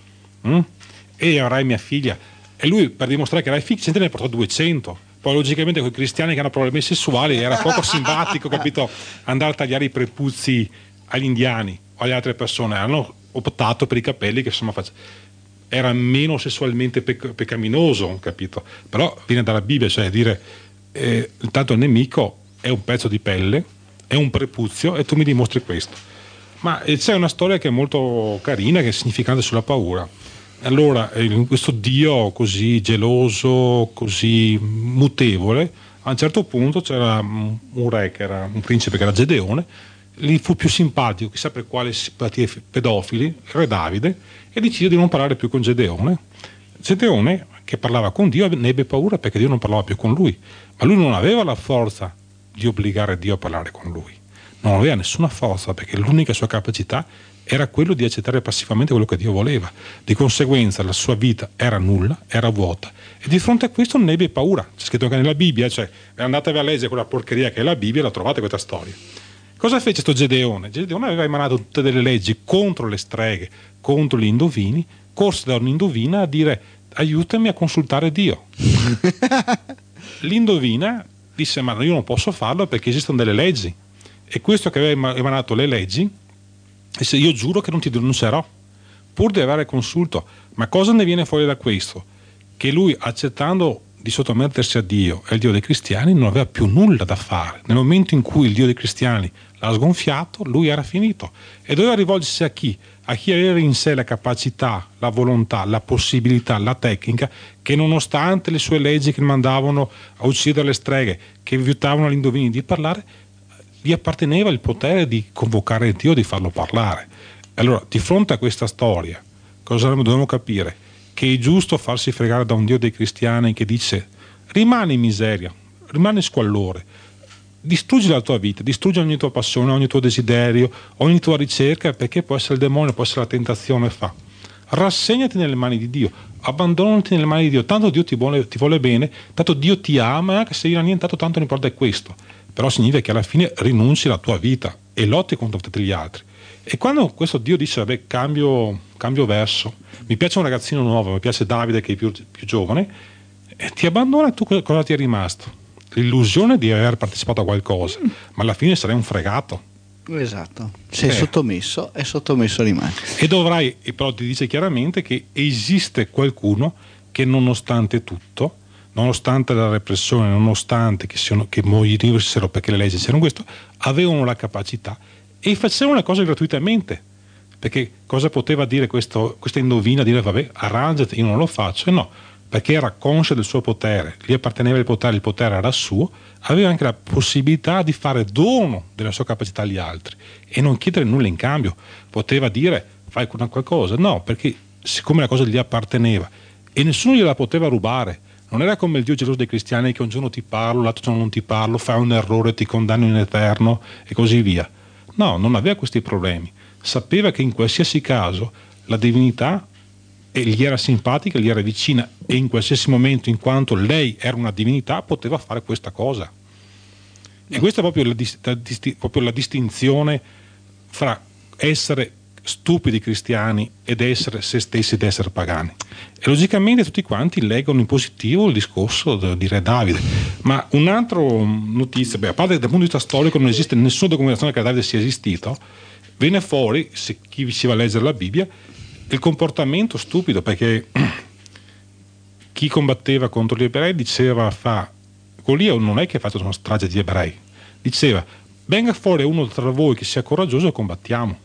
e avrai mia figlia. E lui, per dimostrare che era efficiente, ne portò 200. Poi logicamente con i cristiani che hanno problemi sessuali era poco simpatico, capito, andare a tagliare i prepuzzi agli indiani o alle altre persone. Hanno optato per i capelli, che insomma era meno sessualmente peccaminoso, capito? Però viene dalla Bibbia, cioè dire intanto il nemico è un pezzo di pelle, è un prepuzio, e tu mi dimostri questo. Ma c'è una storia che è molto carina, che è significante sulla paura. Allora, questo Dio così geloso, così mutevole, a un certo punto c'era un re, che era un principe, che era Gedeone, gli fu più simpatico, chissà per quale simpatie pedofili, il re Davide, e decise di non parlare più con Gedeone. Gedeone, che parlava con Dio, ne ebbe paura perché Dio non parlava più con lui, ma lui non aveva la forza di obbligare Dio a parlare con lui, non aveva nessuna forza, perché l'unica sua capacità era quello di accettare passivamente quello che Dio voleva. Di conseguenza la sua vita era nulla, era vuota, e di fronte a questo non ebbe paura. C'è scritto anche nella Bibbia, cioè andatevi a leggere quella porcheria che è la Bibbia, la trovate questa storia. Cosa fece sto Gedeone? Gedeone aveva emanato tutte delle leggi contro le streghe, contro gli indovini, corse da un'indovina a dire: aiutami a consultare Dio. L'indovina disse: ma io non posso farlo perché esistono delle leggi, e questo che aveva emanato le leggi disse: io giuro che non ti denuncerò, pur di avere consulto. Ma cosa ne viene fuori da questo? Che lui, accettando di sottomettersi a Dio e il Dio dei cristiani non aveva più nulla da fare. Nel momento in cui il Dio dei cristiani l'ha sgonfiato, lui era finito e doveva rivolgersi a chi? A chi aveva in sé la capacità, la volontà, la possibilità, la tecnica, che nonostante le sue leggi che mandavano a uccidere le streghe, che vietavano agli indovini di parlare, gli apparteneva il potere di convocare Dio, di farlo parlare. Allora, di fronte a questa storia, cosa dobbiamo capire? Che è giusto farsi fregare da un Dio dei cristiani che dice: rimani in miseria, rimani in squallore, distruggi la tua vita, distruggi ogni tua passione, ogni tuo desiderio, ogni tua ricerca, perché può essere il demonio, può essere la tentazione. Rassegnati nelle mani di Dio, abbandonati nelle mani di Dio, tanto Dio ti vuole bene, tanto Dio ti ama, e anche se viene annientato tanto non importa, è questo. Però significa che alla fine rinunci alla tua vita e lotti contro tutti gli altri. E quando questo Dio dice: vabbè, cambio verso, mi piace un ragazzino nuovo, mi piace Davide che è più giovane, ti abbandona, tu cosa ti è rimasto? L'illusione di aver partecipato a qualcosa, ma alla fine sarai un fregato. Esatto, sei sottomesso e sottomesso rimani. E dovrai, e però ti dice chiaramente che esiste qualcuno che nonostante tutto, nonostante la repressione, nonostante che morissero perché le leggi c'erano questo, avevano la capacità e facevano le cose gratuitamente. Perché cosa poteva dire questa indovina? Dire: vabbè, arrangiati, io non lo faccio. E no, perché era conscia del suo potere, gli apparteneva il potere era suo, aveva anche la possibilità di fare dono della sua capacità agli altri e non chiedere nulla in cambio. Poteva dire: fai qualcosa. No, perché siccome la cosa gli apparteneva e nessuno gliela poteva rubare. Non era come il Dio geloso dei cristiani che un giorno ti parlo, l'altro giorno non ti parlo, fai un errore, ti condanno in eterno e così via. No, non aveva questi problemi. Sapeva che in qualsiasi caso la divinità gli era simpatica, gli era vicina e in qualsiasi momento, in quanto lei era una divinità, poteva fare questa cosa. E questa è proprio la distinzione fra essere stupidi cristiani ed essere se stessi ed essere pagani. E logicamente tutti quanti leggono in positivo il discorso di Re Davide. Ma un'altra notizia, a parte dal punto di vista storico non esiste nessuna documentazione che Davide sia esistito, viene fuori, se chi si va a leggere la Bibbia, il comportamento stupido, perché chi combatteva contro gli ebrei diceva: Golia non è che ha fatto una strage di ebrei, diceva: venga fuori uno tra voi che sia coraggioso e combattiamo.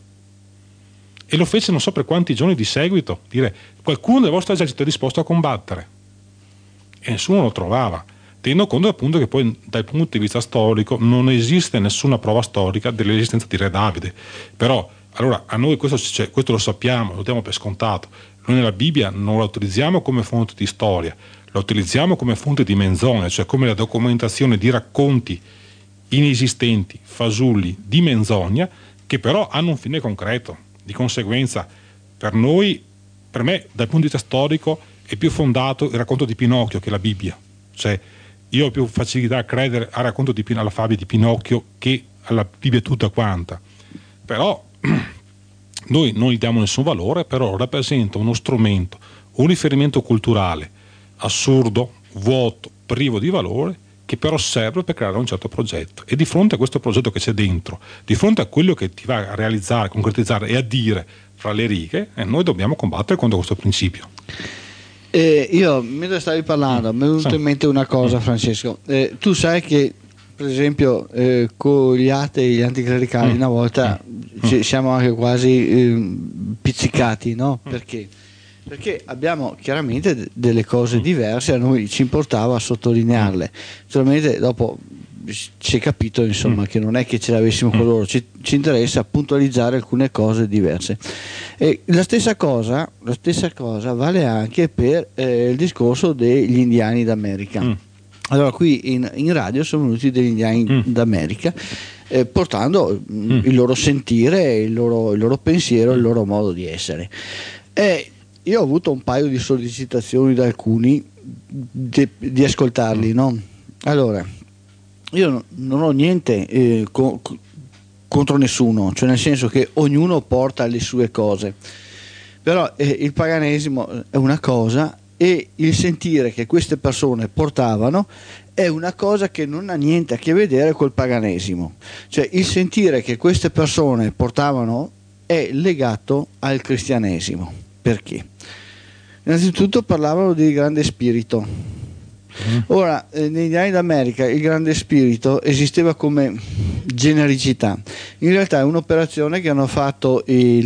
E lo fece non so per quanti giorni di seguito, dire: qualcuno del vostro esercito è disposto a combattere, e nessuno lo trovava, tenendo conto appunto che poi dal punto di vista storico non esiste nessuna prova storica dell'esistenza di Re Davide. Però allora a noi questo lo sappiamo, lo diamo per scontato. Noi nella Bibbia non la utilizziamo come fonte di storia, la utilizziamo come fonte di menzogna, cioè come la documentazione di racconti inesistenti, fasulli, di menzogna, che però hanno un fine concreto. Di conseguenza per me dal punto di vista storico è più fondato il racconto di Pinocchio che la Bibbia. Cioè io ho più facilità a credere al racconto alla fabia di Pinocchio che alla Bibbia tutta quanta. Però noi non gli diamo nessun valore, però rappresenta uno strumento, un riferimento culturale assurdo, vuoto, privo di valore, che però serve per creare un certo progetto. E di fronte a questo progetto che c'è dentro, di fronte a quello che ti va a realizzare, concretizzare e a dire fra le righe, noi dobbiamo combattere contro questo principio. Io, mentre stavi parlando, mi è venuta in mente una cosa, Francesco. Tu sai che, per esempio, con gli atei e gli anticlericali una volta siamo anche quasi pizzicati, no? Perché? Perché abbiamo chiaramente delle cose diverse, a noi ci importava sottolinearle. Naturalmente dopo si è capito, insomma, che non è che ce l'avessimo con loro, ci interessa puntualizzare alcune cose diverse. E la stessa cosa vale anche per il discorso degli indiani d'America. Allora qui in radio sono venuti degli indiani d'America portando il loro sentire, il loro pensiero, il loro modo di essere. Io ho avuto un paio di sollecitazioni da alcuni di ascoltarli, no? Allora, io non ho niente contro nessuno, cioè nel senso che ognuno porta le sue cose, però il paganesimo è una cosa e il sentire che queste persone portavano è una cosa che non ha niente a che vedere col paganesimo. Cioè il sentire che queste persone portavano è legato al cristianesimo. Perché? Innanzitutto parlavano di grande spirito, Ora, negli anni d'America il grande spirito esisteva come genericità. In realtà è un'operazione che hanno fatto i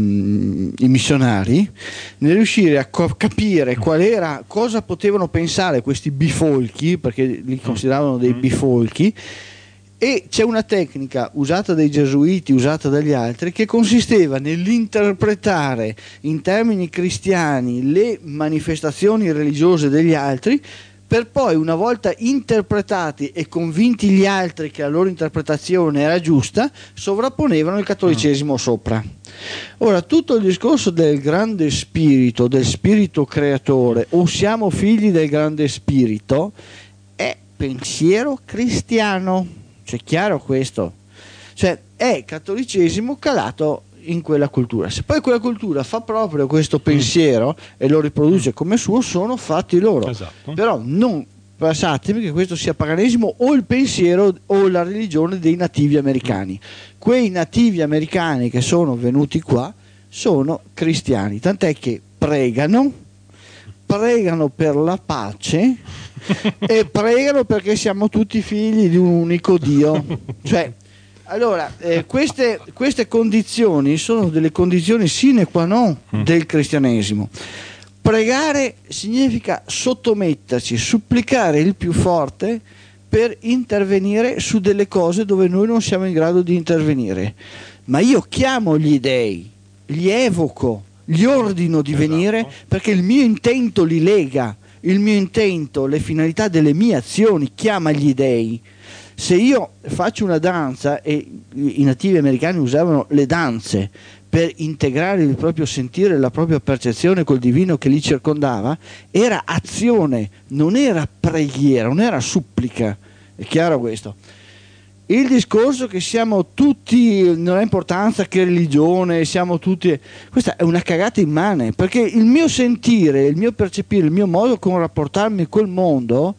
missionari nel riuscire a capire cosa potevano pensare questi bifolchi, perché li consideravano dei bifolchi. E c'è una tecnica usata dai gesuiti, usata dagli altri, che consisteva nell'interpretare in termini cristiani le manifestazioni religiose degli altri, per poi, una volta interpretati e convinti gli altri che la loro interpretazione era giusta, sovrapponevano il cattolicesimo sopra. Ora, tutto il discorso del grande spirito, del spirito creatore, o siamo figli del grande spirito, è pensiero cristiano. C'è chiaro questo? Cioè è cattolicesimo calato in quella cultura. Se poi quella cultura fa proprio questo pensiero e lo riproduce come suo, sono fatti loro. Esatto. Però non passatemi che questo sia paganesimo o il pensiero o la religione dei nativi americani. Quei nativi americani che sono venuti qua sono cristiani, tant'è che pregano per la pace e pregano perché siamo tutti figli di un unico Dio. Cioè, allora, queste condizioni sono delle condizioni sine qua non del cristianesimo. Pregare significa sottometterci, supplicare il più forte per intervenire su delle cose dove noi non siamo in grado di intervenire. Ma io chiamo gli dei, li evoco, gli ordino di venire, perché il mio intento li lega, il mio intento, le finalità delle mie azioni chiama gli dei. Se io faccio una danza, e i nativi americani usavano le danze per integrare il proprio sentire, la propria percezione col divino che li circondava, era azione, non era preghiera, non era supplica. È chiaro questo? Il discorso che siamo tutti, non ha importanza che religione, siamo tutti, questa è una cagata immane, perché il mio sentire, il mio percepire, il mio modo con rapportarmi col mondo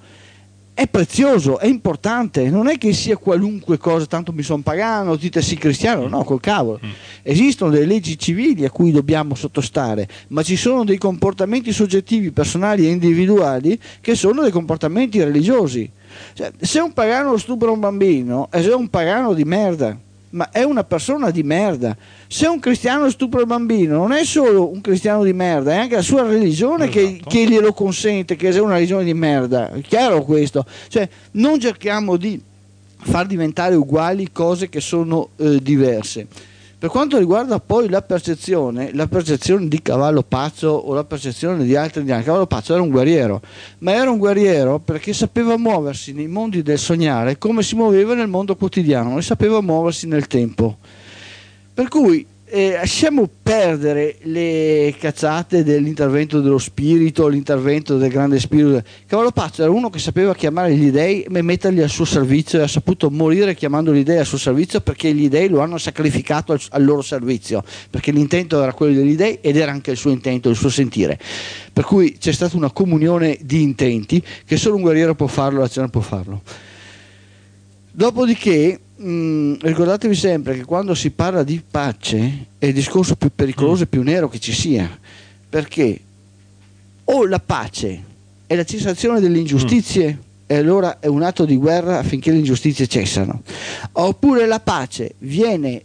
è prezioso, è importante, non è che sia qualunque cosa, tanto mi sono pagano, dite sì cristiano, no, col cavolo. Esistono delle leggi civili a cui dobbiamo sottostare, ma ci sono dei comportamenti soggettivi, personali e individuali che sono dei comportamenti religiosi. Cioè, se un pagano stupra un bambino è un pagano di merda, ma è una persona di merda. Se un cristiano stupra il bambino non è solo un cristiano di merda, è anche la sua religione che glielo consente, che è una religione di merda. È chiaro questo? Cioè, non cerchiamo di far diventare uguali cose che sono diverse. Per quanto riguarda poi la percezione di Cavallo Pazzo o la percezione di altri indiani, Cavallo Pazzo era un guerriero, ma era un guerriero perché sapeva muoversi nei mondi del sognare come si muoveva nel mondo quotidiano e sapeva muoversi nel tempo. Per cui lasciamo perdere le cazzate dell'intervento dello spirito, l'intervento del grande spirito. Cavallo Pazzo era uno che sapeva chiamare gli dei e metterli al suo servizio, e ha saputo morire chiamando gli dei al suo servizio, perché gli dei lo hanno sacrificato al loro servizio, perché l'intento era quello degli dei ed era anche il suo intento, il suo sentire. Per cui c'è stata una comunione di intenti che solo un guerriero può farlo, l'azione può farlo. Dopodiché ricordatevi sempre che quando si parla di pace è il discorso più pericoloso e più nero che ci sia, perché o la pace è la cessazione delle ingiustizie e allora è un atto di guerra affinché le ingiustizie cessano, oppure la pace viene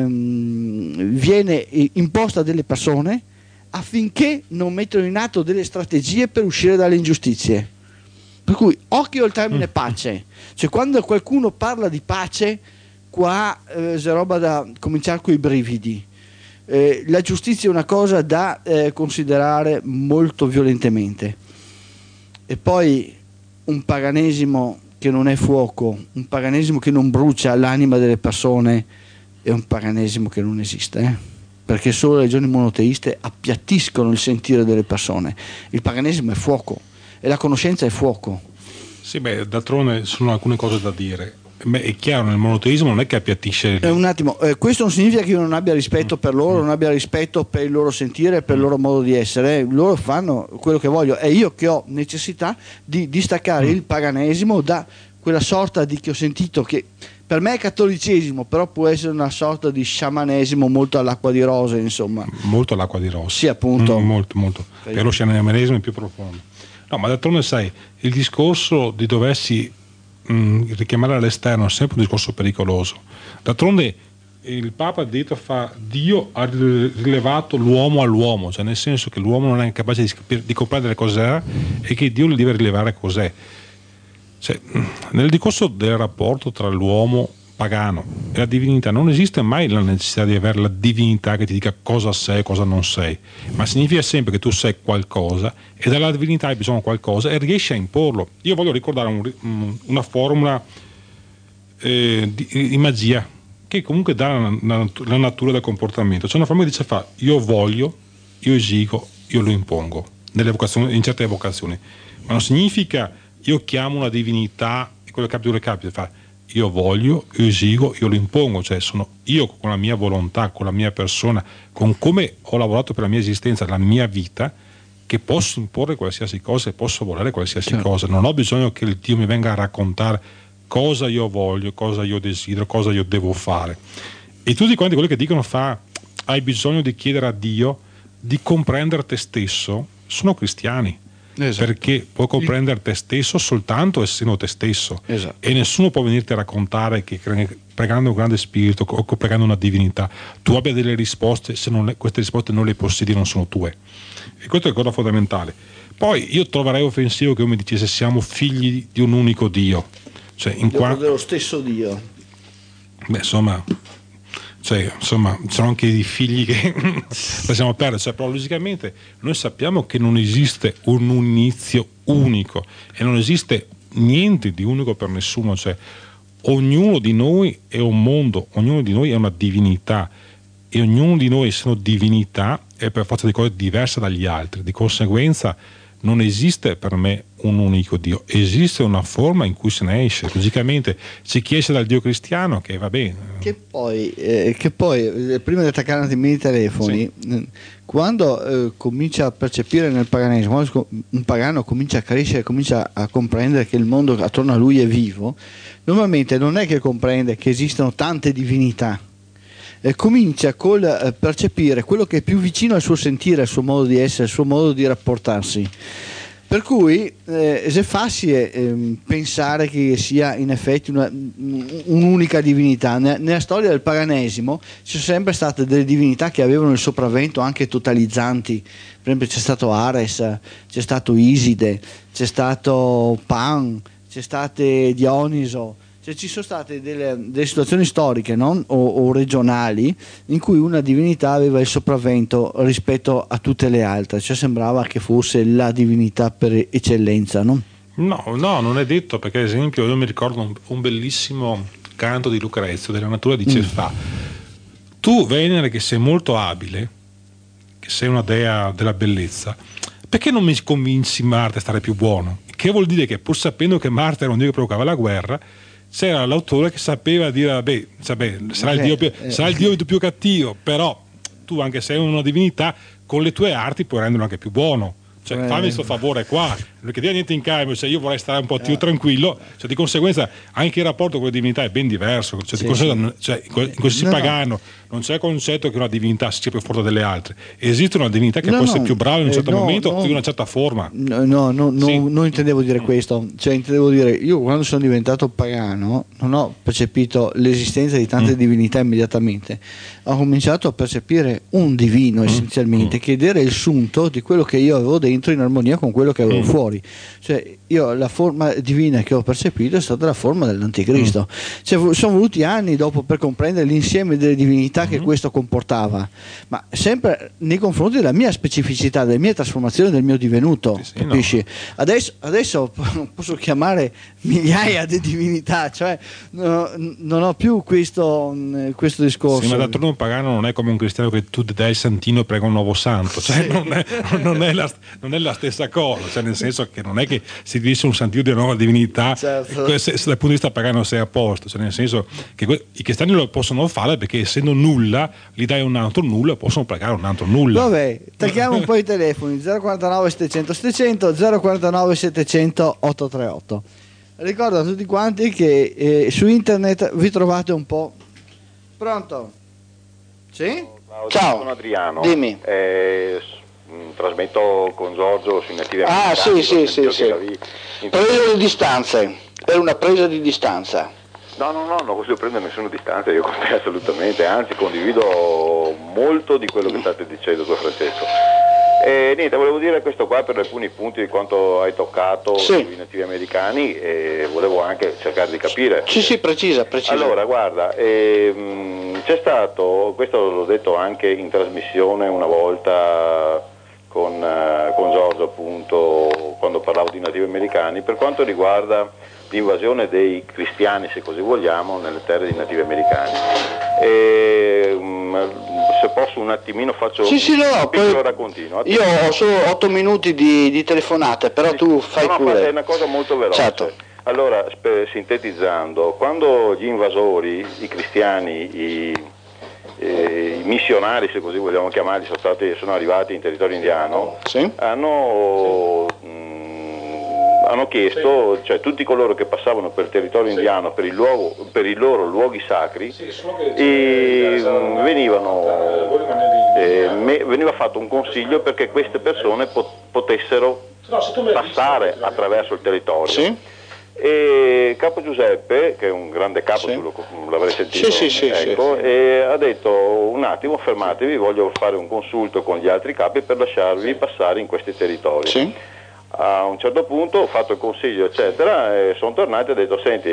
imposta delle persone affinché non mettano in atto delle strategie per uscire dalle ingiustizie. Per cui occhio al termine pace, cioè quando qualcuno parla di pace, qua c'è roba da cominciare coi brividi. La giustizia è una cosa da considerare molto violentemente. E poi un paganesimo che non è fuoco, un paganesimo che non brucia l'anima delle persone, è un paganesimo che non esiste, perché solo le religioni monoteiste appiattiscono il sentire delle persone. Il paganesimo è fuoco e la conoscenza è fuoco. Sì, beh, d'altronde sono alcune cose da dire. Beh, è chiaro, nel monoteismo non è che appiattisce. Un attimo, questo non significa che io non abbia rispetto per loro, non abbia rispetto per il loro sentire, per il loro modo di essere. Loro fanno quello che voglio, e io che ho necessità di distaccare il paganesimo da quella sorta di che ho sentito che per me è cattolicesimo, però può essere una sorta di sciamanesimo molto all'acqua di rose, insomma. Molto all'acqua di rose. Sì, appunto. Molto. Per lo sciamanesimo è più profondo. No, ma d'altronde sai, il discorso di doversi richiamare all'esterno è sempre un discorso pericoloso. D'altronde il Papa dietro Dio ha rilevato l'uomo all'uomo, cioè nel senso che l'uomo non è capace di comprendere cos'è e che Dio gli deve rilevare cos'è. Cioè, nel discorso del rapporto tra l'uomo pagano e la divinità non esiste mai la necessità di avere la divinità che ti dica cosa sei e cosa non sei, ma significa sempre che tu sei qualcosa e dalla divinità hai bisogno di qualcosa e riesci a imporlo. Io voglio ricordare una formula di magia che comunque dà la natura del comportamento. C'è una formula che dice io voglio, io esigo, io lo impongo in certe evocazioni, ma non significa io chiamo una divinità e quello che capita io voglio, io esigo, io lo impongo, cioè sono io con la mia volontà, con la mia persona, con come ho lavorato per la mia esistenza, la mia vita, che posso imporre qualsiasi cosa e posso volere qualsiasi cosa. Non ho bisogno che il Dio mi venga a raccontare cosa io voglio, cosa io desidero, cosa io devo fare. E tutti quanti quelli che dicono hai bisogno di chiedere a Dio di comprendere te stesso, sono cristiani. Esatto. Perché puoi comprendere te stesso soltanto essendo te stesso. Esatto. E nessuno può venirti a raccontare che pregando un grande spirito o pregando una divinità tu abbia delle risposte se queste risposte non le possiedi, non sono tue. E questo è cosa fondamentale. Poi io troverei offensivo che uno mi dicesse siamo figli di un unico Dio, cioè dello stesso Dio. Beh, insomma, sono anche i figli che possiamo perdere, però logicamente noi sappiamo che non esiste un inizio unico e non esiste niente di unico per nessuno, cioè ognuno di noi è un mondo, ognuno di noi è una divinità e ognuno di noi, essendo divinità, è per forza di cose diversa dagli altri. Di conseguenza non esiste per me un unico Dio, esiste una forma in cui se ne esce. Logicamente c'è chi esce dal Dio cristiano, che va bene. Che poi prima di attaccare un attimo i telefoni, sì, quando comincia a percepire nel paganesimo, quando un pagano comincia a crescere, comincia a comprendere che il mondo attorno a lui è vivo, normalmente non è che comprende che esistono tante divinità. Comincia col percepire quello che è più vicino al suo sentire, al suo modo di essere, al suo modo di rapportarsi. Per cui è facile pensare che sia in effetti un'unica divinità. Nella storia del paganesimo ci sono sempre state delle divinità che avevano il sopravvento anche totalizzanti. Per esempio c'è stato Ares, c'è stato Iside, c'è stato Pan, c'è stato Dioniso. Cioè, ci sono state delle situazioni storiche, no? o regionali in cui una divinità aveva il sopravvento rispetto a tutte le altre, cioè sembrava che fosse la divinità per eccellenza, no? No, non è detto, perché ad esempio io mi ricordo un bellissimo canto di Lucrezio della natura dice tu Venere che sei molto abile, che sei una dea della bellezza, perché non mi convinci Marte a stare più buono? Che vuol dire che pur sapendo che Marte era un dio che provocava la guerra, c'era l'autore che sapeva dire sarà il dio più cattivo, però tu anche se sei una divinità con le tue arti puoi renderlo anche più buono, cioè fammi questo favore qua, non che dia niente in cambio, cioè io vorrei stare un po' più tranquillo, cioè di conseguenza anche il rapporto con le divinità è ben diverso, cioè, in questo pagano non c'è il concetto che una divinità sia più forte delle altre, esiste una divinità che può essere più brava in un certo momento in una certa forma. Non intendevo dire questo, cioè intendevo dire, io quando sono diventato pagano non ho percepito l'esistenza di tante divinità immediatamente, ho cominciato a percepire un divino essenzialmente, che era il sunto di quello che io avevo dentro in armonia con quello che avevo fuori. Cioè io la forma divina che ho percepito è stata la forma dell'anticristo. Cioè, sono voluti anni dopo per comprendere l'insieme delle divinità che questo comportava, ma sempre nei confronti della mia specificità, delle mie trasformazioni, del mio divenuto, capisci? Adesso posso chiamare migliaia di divinità, cioè non ho più questo discorso. Sì, ma d'altronde un pagano non è come un cristiano che tu dai il santino e prega un nuovo santo, cioè non è la stessa cosa, cioè nel senso che non è che se ti dice un santino di una nuova divinità, certo, se dal punto di vista pagano sei a posto, cioè nel senso che i cristiani lo possono fare perché essendo nulla gli dai un altro nulla e possono pregare un altro nulla. Vabbè, tagliamo un po' i telefoni 049 700 700 049 700 838. Ricordo a tutti quanti che su internet vi trovate un po'. Pronto? Sì? Ciao, sono Adriano. Dimmi. trasmetto con Giorgio sui nativi Ah, americani. sì. Presa di distanze, era una presa di distanza. No, non voglio prendere nessuna distanza, io con te assolutamente, anzi condivido molto di quello che state dicendo tu, Francesco. E niente, volevo dire questo qua per alcuni punti di quanto hai toccato sui nativi americani, e volevo anche cercare di capire. Sì, precisa. Allora, guarda, c'è stato, questo l'ho detto anche in trasmissione una volta con Giorgio, appunto, quando parlavo di nativi americani, per quanto riguarda l'invasione dei cristiani, se così vogliamo, nelle terre dei nativi americani. Se posso un attimino faccio un piccolo raccontino. Io ho solo 8 minuti di telefonate, però tu fai pure. È una cosa molto veloce. Certo. Allora, sintetizzando, quando gli invasori, i cristiani, i missionari, se così vogliamo chiamarli, sono arrivati in territorio indiano, hanno chiesto, cioè tutti coloro che passavano per il territorio indiano, per i loro luoghi sacri, veniva fatto un consiglio perché queste persone potessero passare attraverso il territorio. E Capo Giuseppe, che è un grande capo, tu l'avrei sentito, ha detto: un attimo, fermatevi, voglio fare un consulto con gli altri capi per lasciarvi passare in questi territori. A un certo punto ho fatto il consiglio eccetera, e sono tornati e ho detto: senti,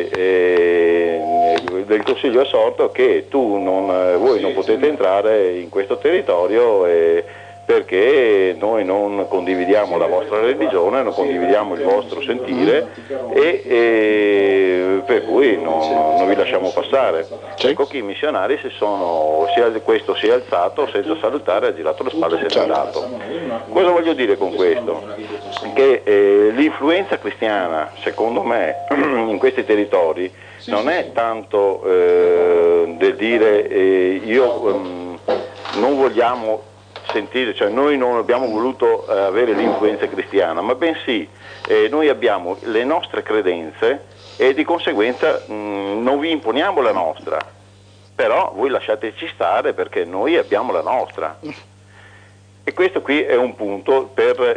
del consiglio è sorto che voi non potete entrare in questo territorio perché noi non condividiamo la vostra religione, non condividiamo il vostro sentire e per cui non vi lasciamo passare. Ecco che i missionari questo si è alzato senza salutare, ha girato le spalle e se n'è andato. Cosa voglio dire con questo? Che l'influenza cristiana, secondo me, in questi territori non è tanto del dire non vogliamo sentire, cioè noi non abbiamo voluto avere l'influenza cristiana, ma bensì noi abbiamo le nostre credenze e di conseguenza non vi imponiamo la nostra, però voi lasciateci stare perché noi abbiamo la nostra. E questo qui è un punto per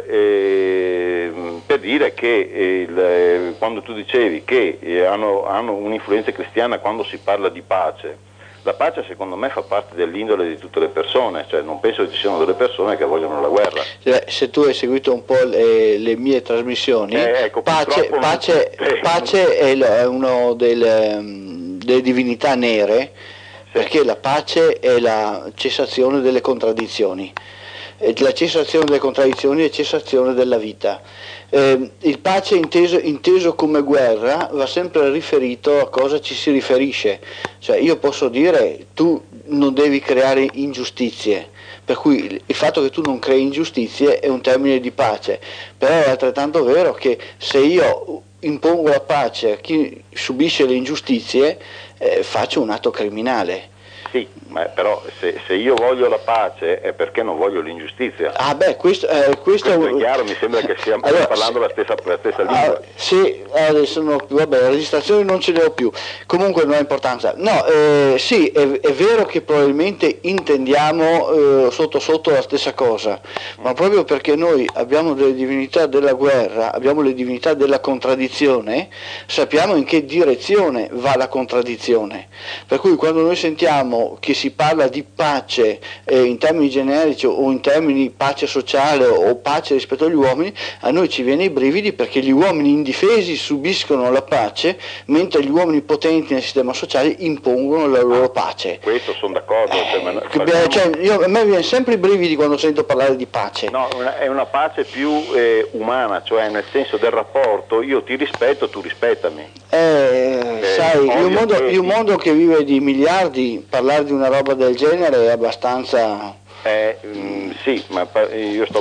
dire che quando tu dicevi che hanno un'influenza cristiana quando si parla di pace, la pace secondo me fa parte dell'indole di tutte le persone, cioè non penso che ci siano delle persone che vogliono la guerra. Se tu hai seguito un po' le mie trasmissioni, pace è una delle divinità nere, perché la pace è la cessazione delle contraddizioni. La cessazione delle contraddizioni è cessazione della vita. Il pace inteso come guerra va sempre riferito a cosa ci si riferisce, cioè io posso dire tu non devi creare ingiustizie, per cui il fatto che tu non crei ingiustizie è un termine di pace, però è altrettanto vero che se io impongo la pace a chi subisce le ingiustizie faccio un atto criminale. Sì, ma però se io voglio la pace è perché non voglio l'ingiustizia. Questo è chiaro, mi sembra che stiamo parlando la stessa lingua. Sì, adesso la registrazione non ce le ho più, comunque non ha importanza. No, sì, è vero che probabilmente intendiamo sotto la stessa cosa, ma proprio perché noi abbiamo delle divinità della guerra, abbiamo le divinità della contraddizione, sappiamo in che direzione va la contraddizione. Per cui quando noi sentiamo che si parla di pace in termini generici o in termini pace sociale o pace rispetto agli uomini, a noi ci viene i brividi perché gli uomini indifesi subiscono la pace mentre gli uomini potenti nel sistema sociale impongono la loro pace. Questo sono d'accordo. A me viene sempre i brividi quando sento parlare di pace. No, è una pace più umana, cioè nel senso del rapporto, io ti rispetto, tu rispettami. Sai, in un mondo che vive di miliardi, parlare di una roba del genere è abbastanza... Sì, ma io sto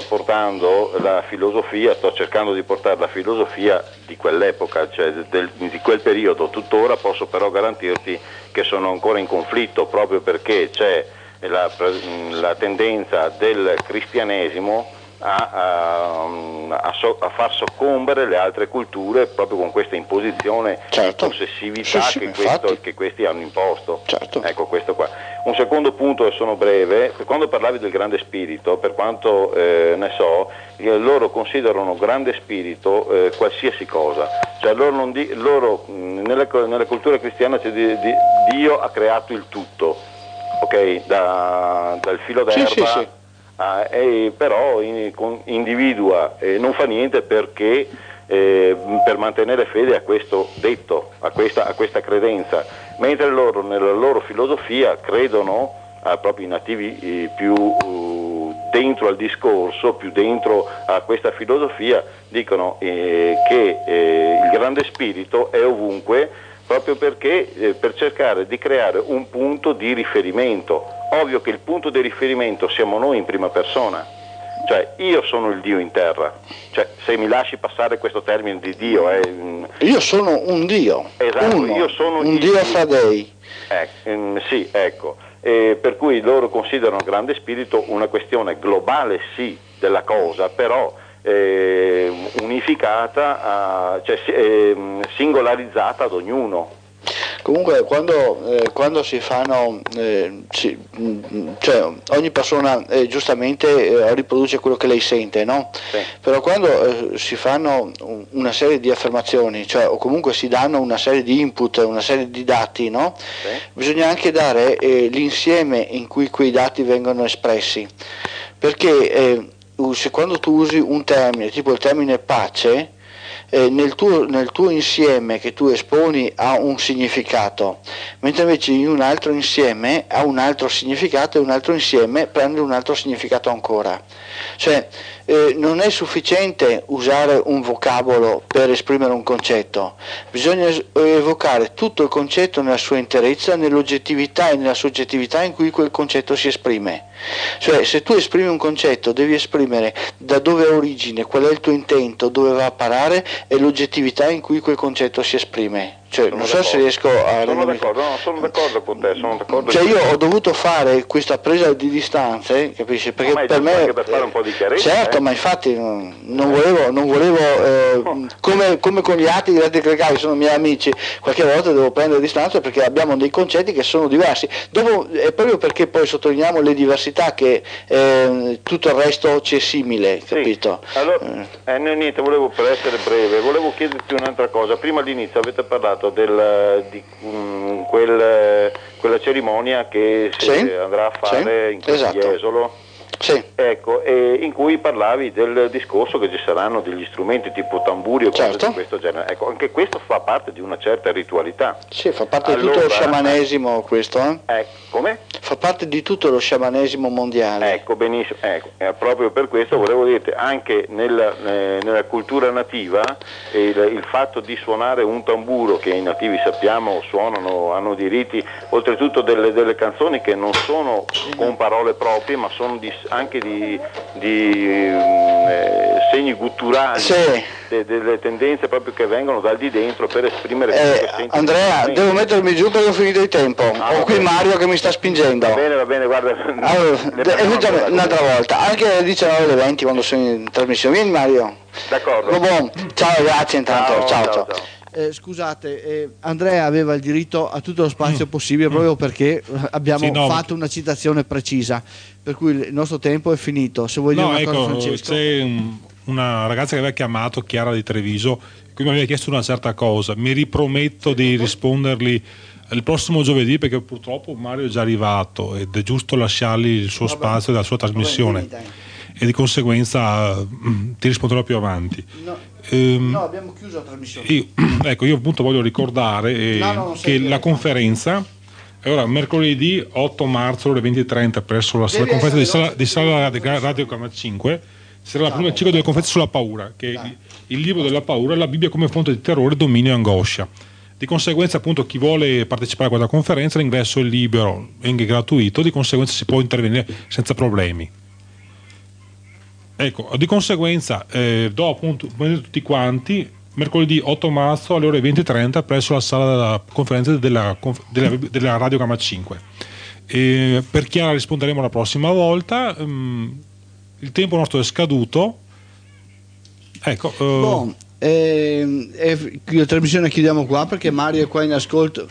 cercando di portare la filosofia di quell'epoca, cioè di quel periodo. Tuttora posso però garantirti che sono ancora in conflitto, proprio perché c'è la tendenza del cristianesimo a far soccombere le altre culture proprio con questa imposizione, possessività che questi hanno imposto. Certo. Ecco, questo qua. Un secondo punto, e sono breve, quando parlavi del grande spirito, per quanto ne so, loro considerano grande spirito qualsiasi cosa, cioè nella cultura cristiana Dio ha creato il tutto, ok, dal filo d'erba. Però individua e non fa niente perché per mantenere fede a questo detto, a questa credenza, mentre loro nella loro filosofia credono, proprio i nativi più dentro al discorso, più dentro a questa filosofia, dicono che il grande spirito è ovunque, proprio perché per cercare di creare un punto di riferimento. Ovvio che il punto di riferimento siamo noi in prima persona, cioè io sono il Dio in terra, cioè se mi lasci passare questo termine di Dio io sono un Dio, esatto, io sono un Dio fra dei. Sì, ecco, per cui loro considerano grande spirito una questione globale sì della cosa, però unificata, singolarizzata ad ognuno. Comunque quando si fanno, cioè ogni persona giustamente riproduce quello che lei sente, no? Sì. Però quando si fanno una serie di affermazioni, cioè, o comunque si danno una serie di input, una serie di dati, no? Sì. Bisogna anche dare l'insieme in cui quei dati vengono espressi, perché quando tu usi un termine, tipo il termine pace, nel tuo insieme che tu esponi ha un significato, mentre invece in un altro insieme ha un altro significato e un altro insieme prende un altro significato ancora. Cioè non è sufficiente usare un vocabolo per esprimere un concetto, bisogna evocare tutto il concetto nella sua interezza, nell'oggettività e nella soggettività in cui quel concetto si esprime. Cioè se tu esprimi un concetto devi esprimere da dove ha origine, qual è il tuo intento, dove va a parare e l'oggettività in cui quel concetto si esprime. Cioè, non so se riesco a... Sono d'accordo con te, sono d'accordo. Cioè io ho dovuto fare questa presa di distanze, capisci? Perché ma per me... anche per fare un po' di chiarezza. Certo, ma infatti non volevo come con gli altri clericali, sono miei amici, qualche volta devo prendere distanza perché abbiamo dei concetti che sono diversi. Dopo, è proprio perché poi sottolineiamo le diversità che tutto il resto ci è simile, capito? Sì. Allora, niente, per essere breve, volevo chiederti un'altra cosa. Prima all'inizio avete parlato di quella cerimonia che si andrà a fare in Jesolo. Sì. Ecco, in cui parlavi del discorso che ci saranno degli strumenti tipo tamburi o cose di questo genere. Ecco, anche questo fa parte di una certa ritualità. Sì, fa parte di tutto lo sciamanesimo questo, come? Fa parte di tutto lo sciamanesimo mondiale. Ecco, benissimo. Proprio per questo volevo dirti, anche nella cultura nativa il fatto di suonare un tamburo, che i nativi sappiamo suonano, hanno dei riti, oltretutto delle canzoni che non sono con parole proprie, ma sono anche di segni gutturali, delle tendenze proprio che vengono dal di dentro per esprimere Andrea, devo mettermi giù perché ho finito il tempo. Ho qui Mario che mi sta spingendo. Va bene, guarda. Allora, un'altra volta, anche alle 19:20 quando sono in trasmissione. Vieni Mario. D'accordo. Ciao, grazie intanto. Ciao. Scusate, Andrea aveva il diritto a tutto lo spazio possibile proprio perché abbiamo fatto una citazione precisa, per cui il nostro tempo è finito. Se vuoi dire una cosa, Francesco. C'è una ragazza che aveva chiamato, Chiara di Treviso, che mi aveva chiesto una certa cosa. Mi riprometto di rispondergli il prossimo giovedì, perché purtroppo Mario è già arrivato ed è giusto lasciargli il suo spazio della sua trasmissione, e di conseguenza ti risponderò più avanti. No, abbiamo chiuso la trasmissione. Io appunto voglio ricordare che la conferenza è ora mercoledì 8 marzo alle 20:30 presso la conferenza di Sala Radio Gamma 5. Sarà la prima ciclo delle conferenze sulla paura, che è il libro della paura, la Bibbia come fonte di terrore, dominio e angoscia. Di conseguenza, appunto, chi vuole partecipare a questa conferenza, l'ingresso è libero e gratuito, di conseguenza si può intervenire senza problemi. Ecco, di conseguenza do appunto tutti quanti mercoledì 8 marzo alle ore 20:30 presso la sala della conferenza della Radio Gamma 5. Per Chiara risponderemo la prossima volta. il tempo nostro è scaduto. Ecco, la trasmissione chiudiamo qua perché Mario è qua in ascolto,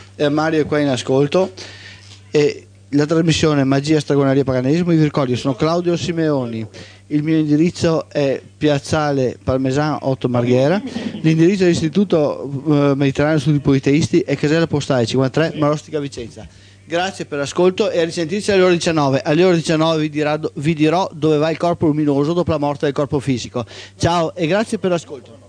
e la trasmissione Magia, Stregoneria, Paganesimo. Vi ricordo, io sono Claudio Simeoni, il mio indirizzo è Piazzale Parmesan 8 Marghera, l'indirizzo dell'Istituto Mediterraneo Studi Politeisti è Casella Postale 53 Marostica Vicenza. Grazie per l'ascolto e a risentirci alle ore 19. Alle ore 19 vi dirò dove va il corpo luminoso dopo la morte del corpo fisico. Ciao e grazie per l'ascolto.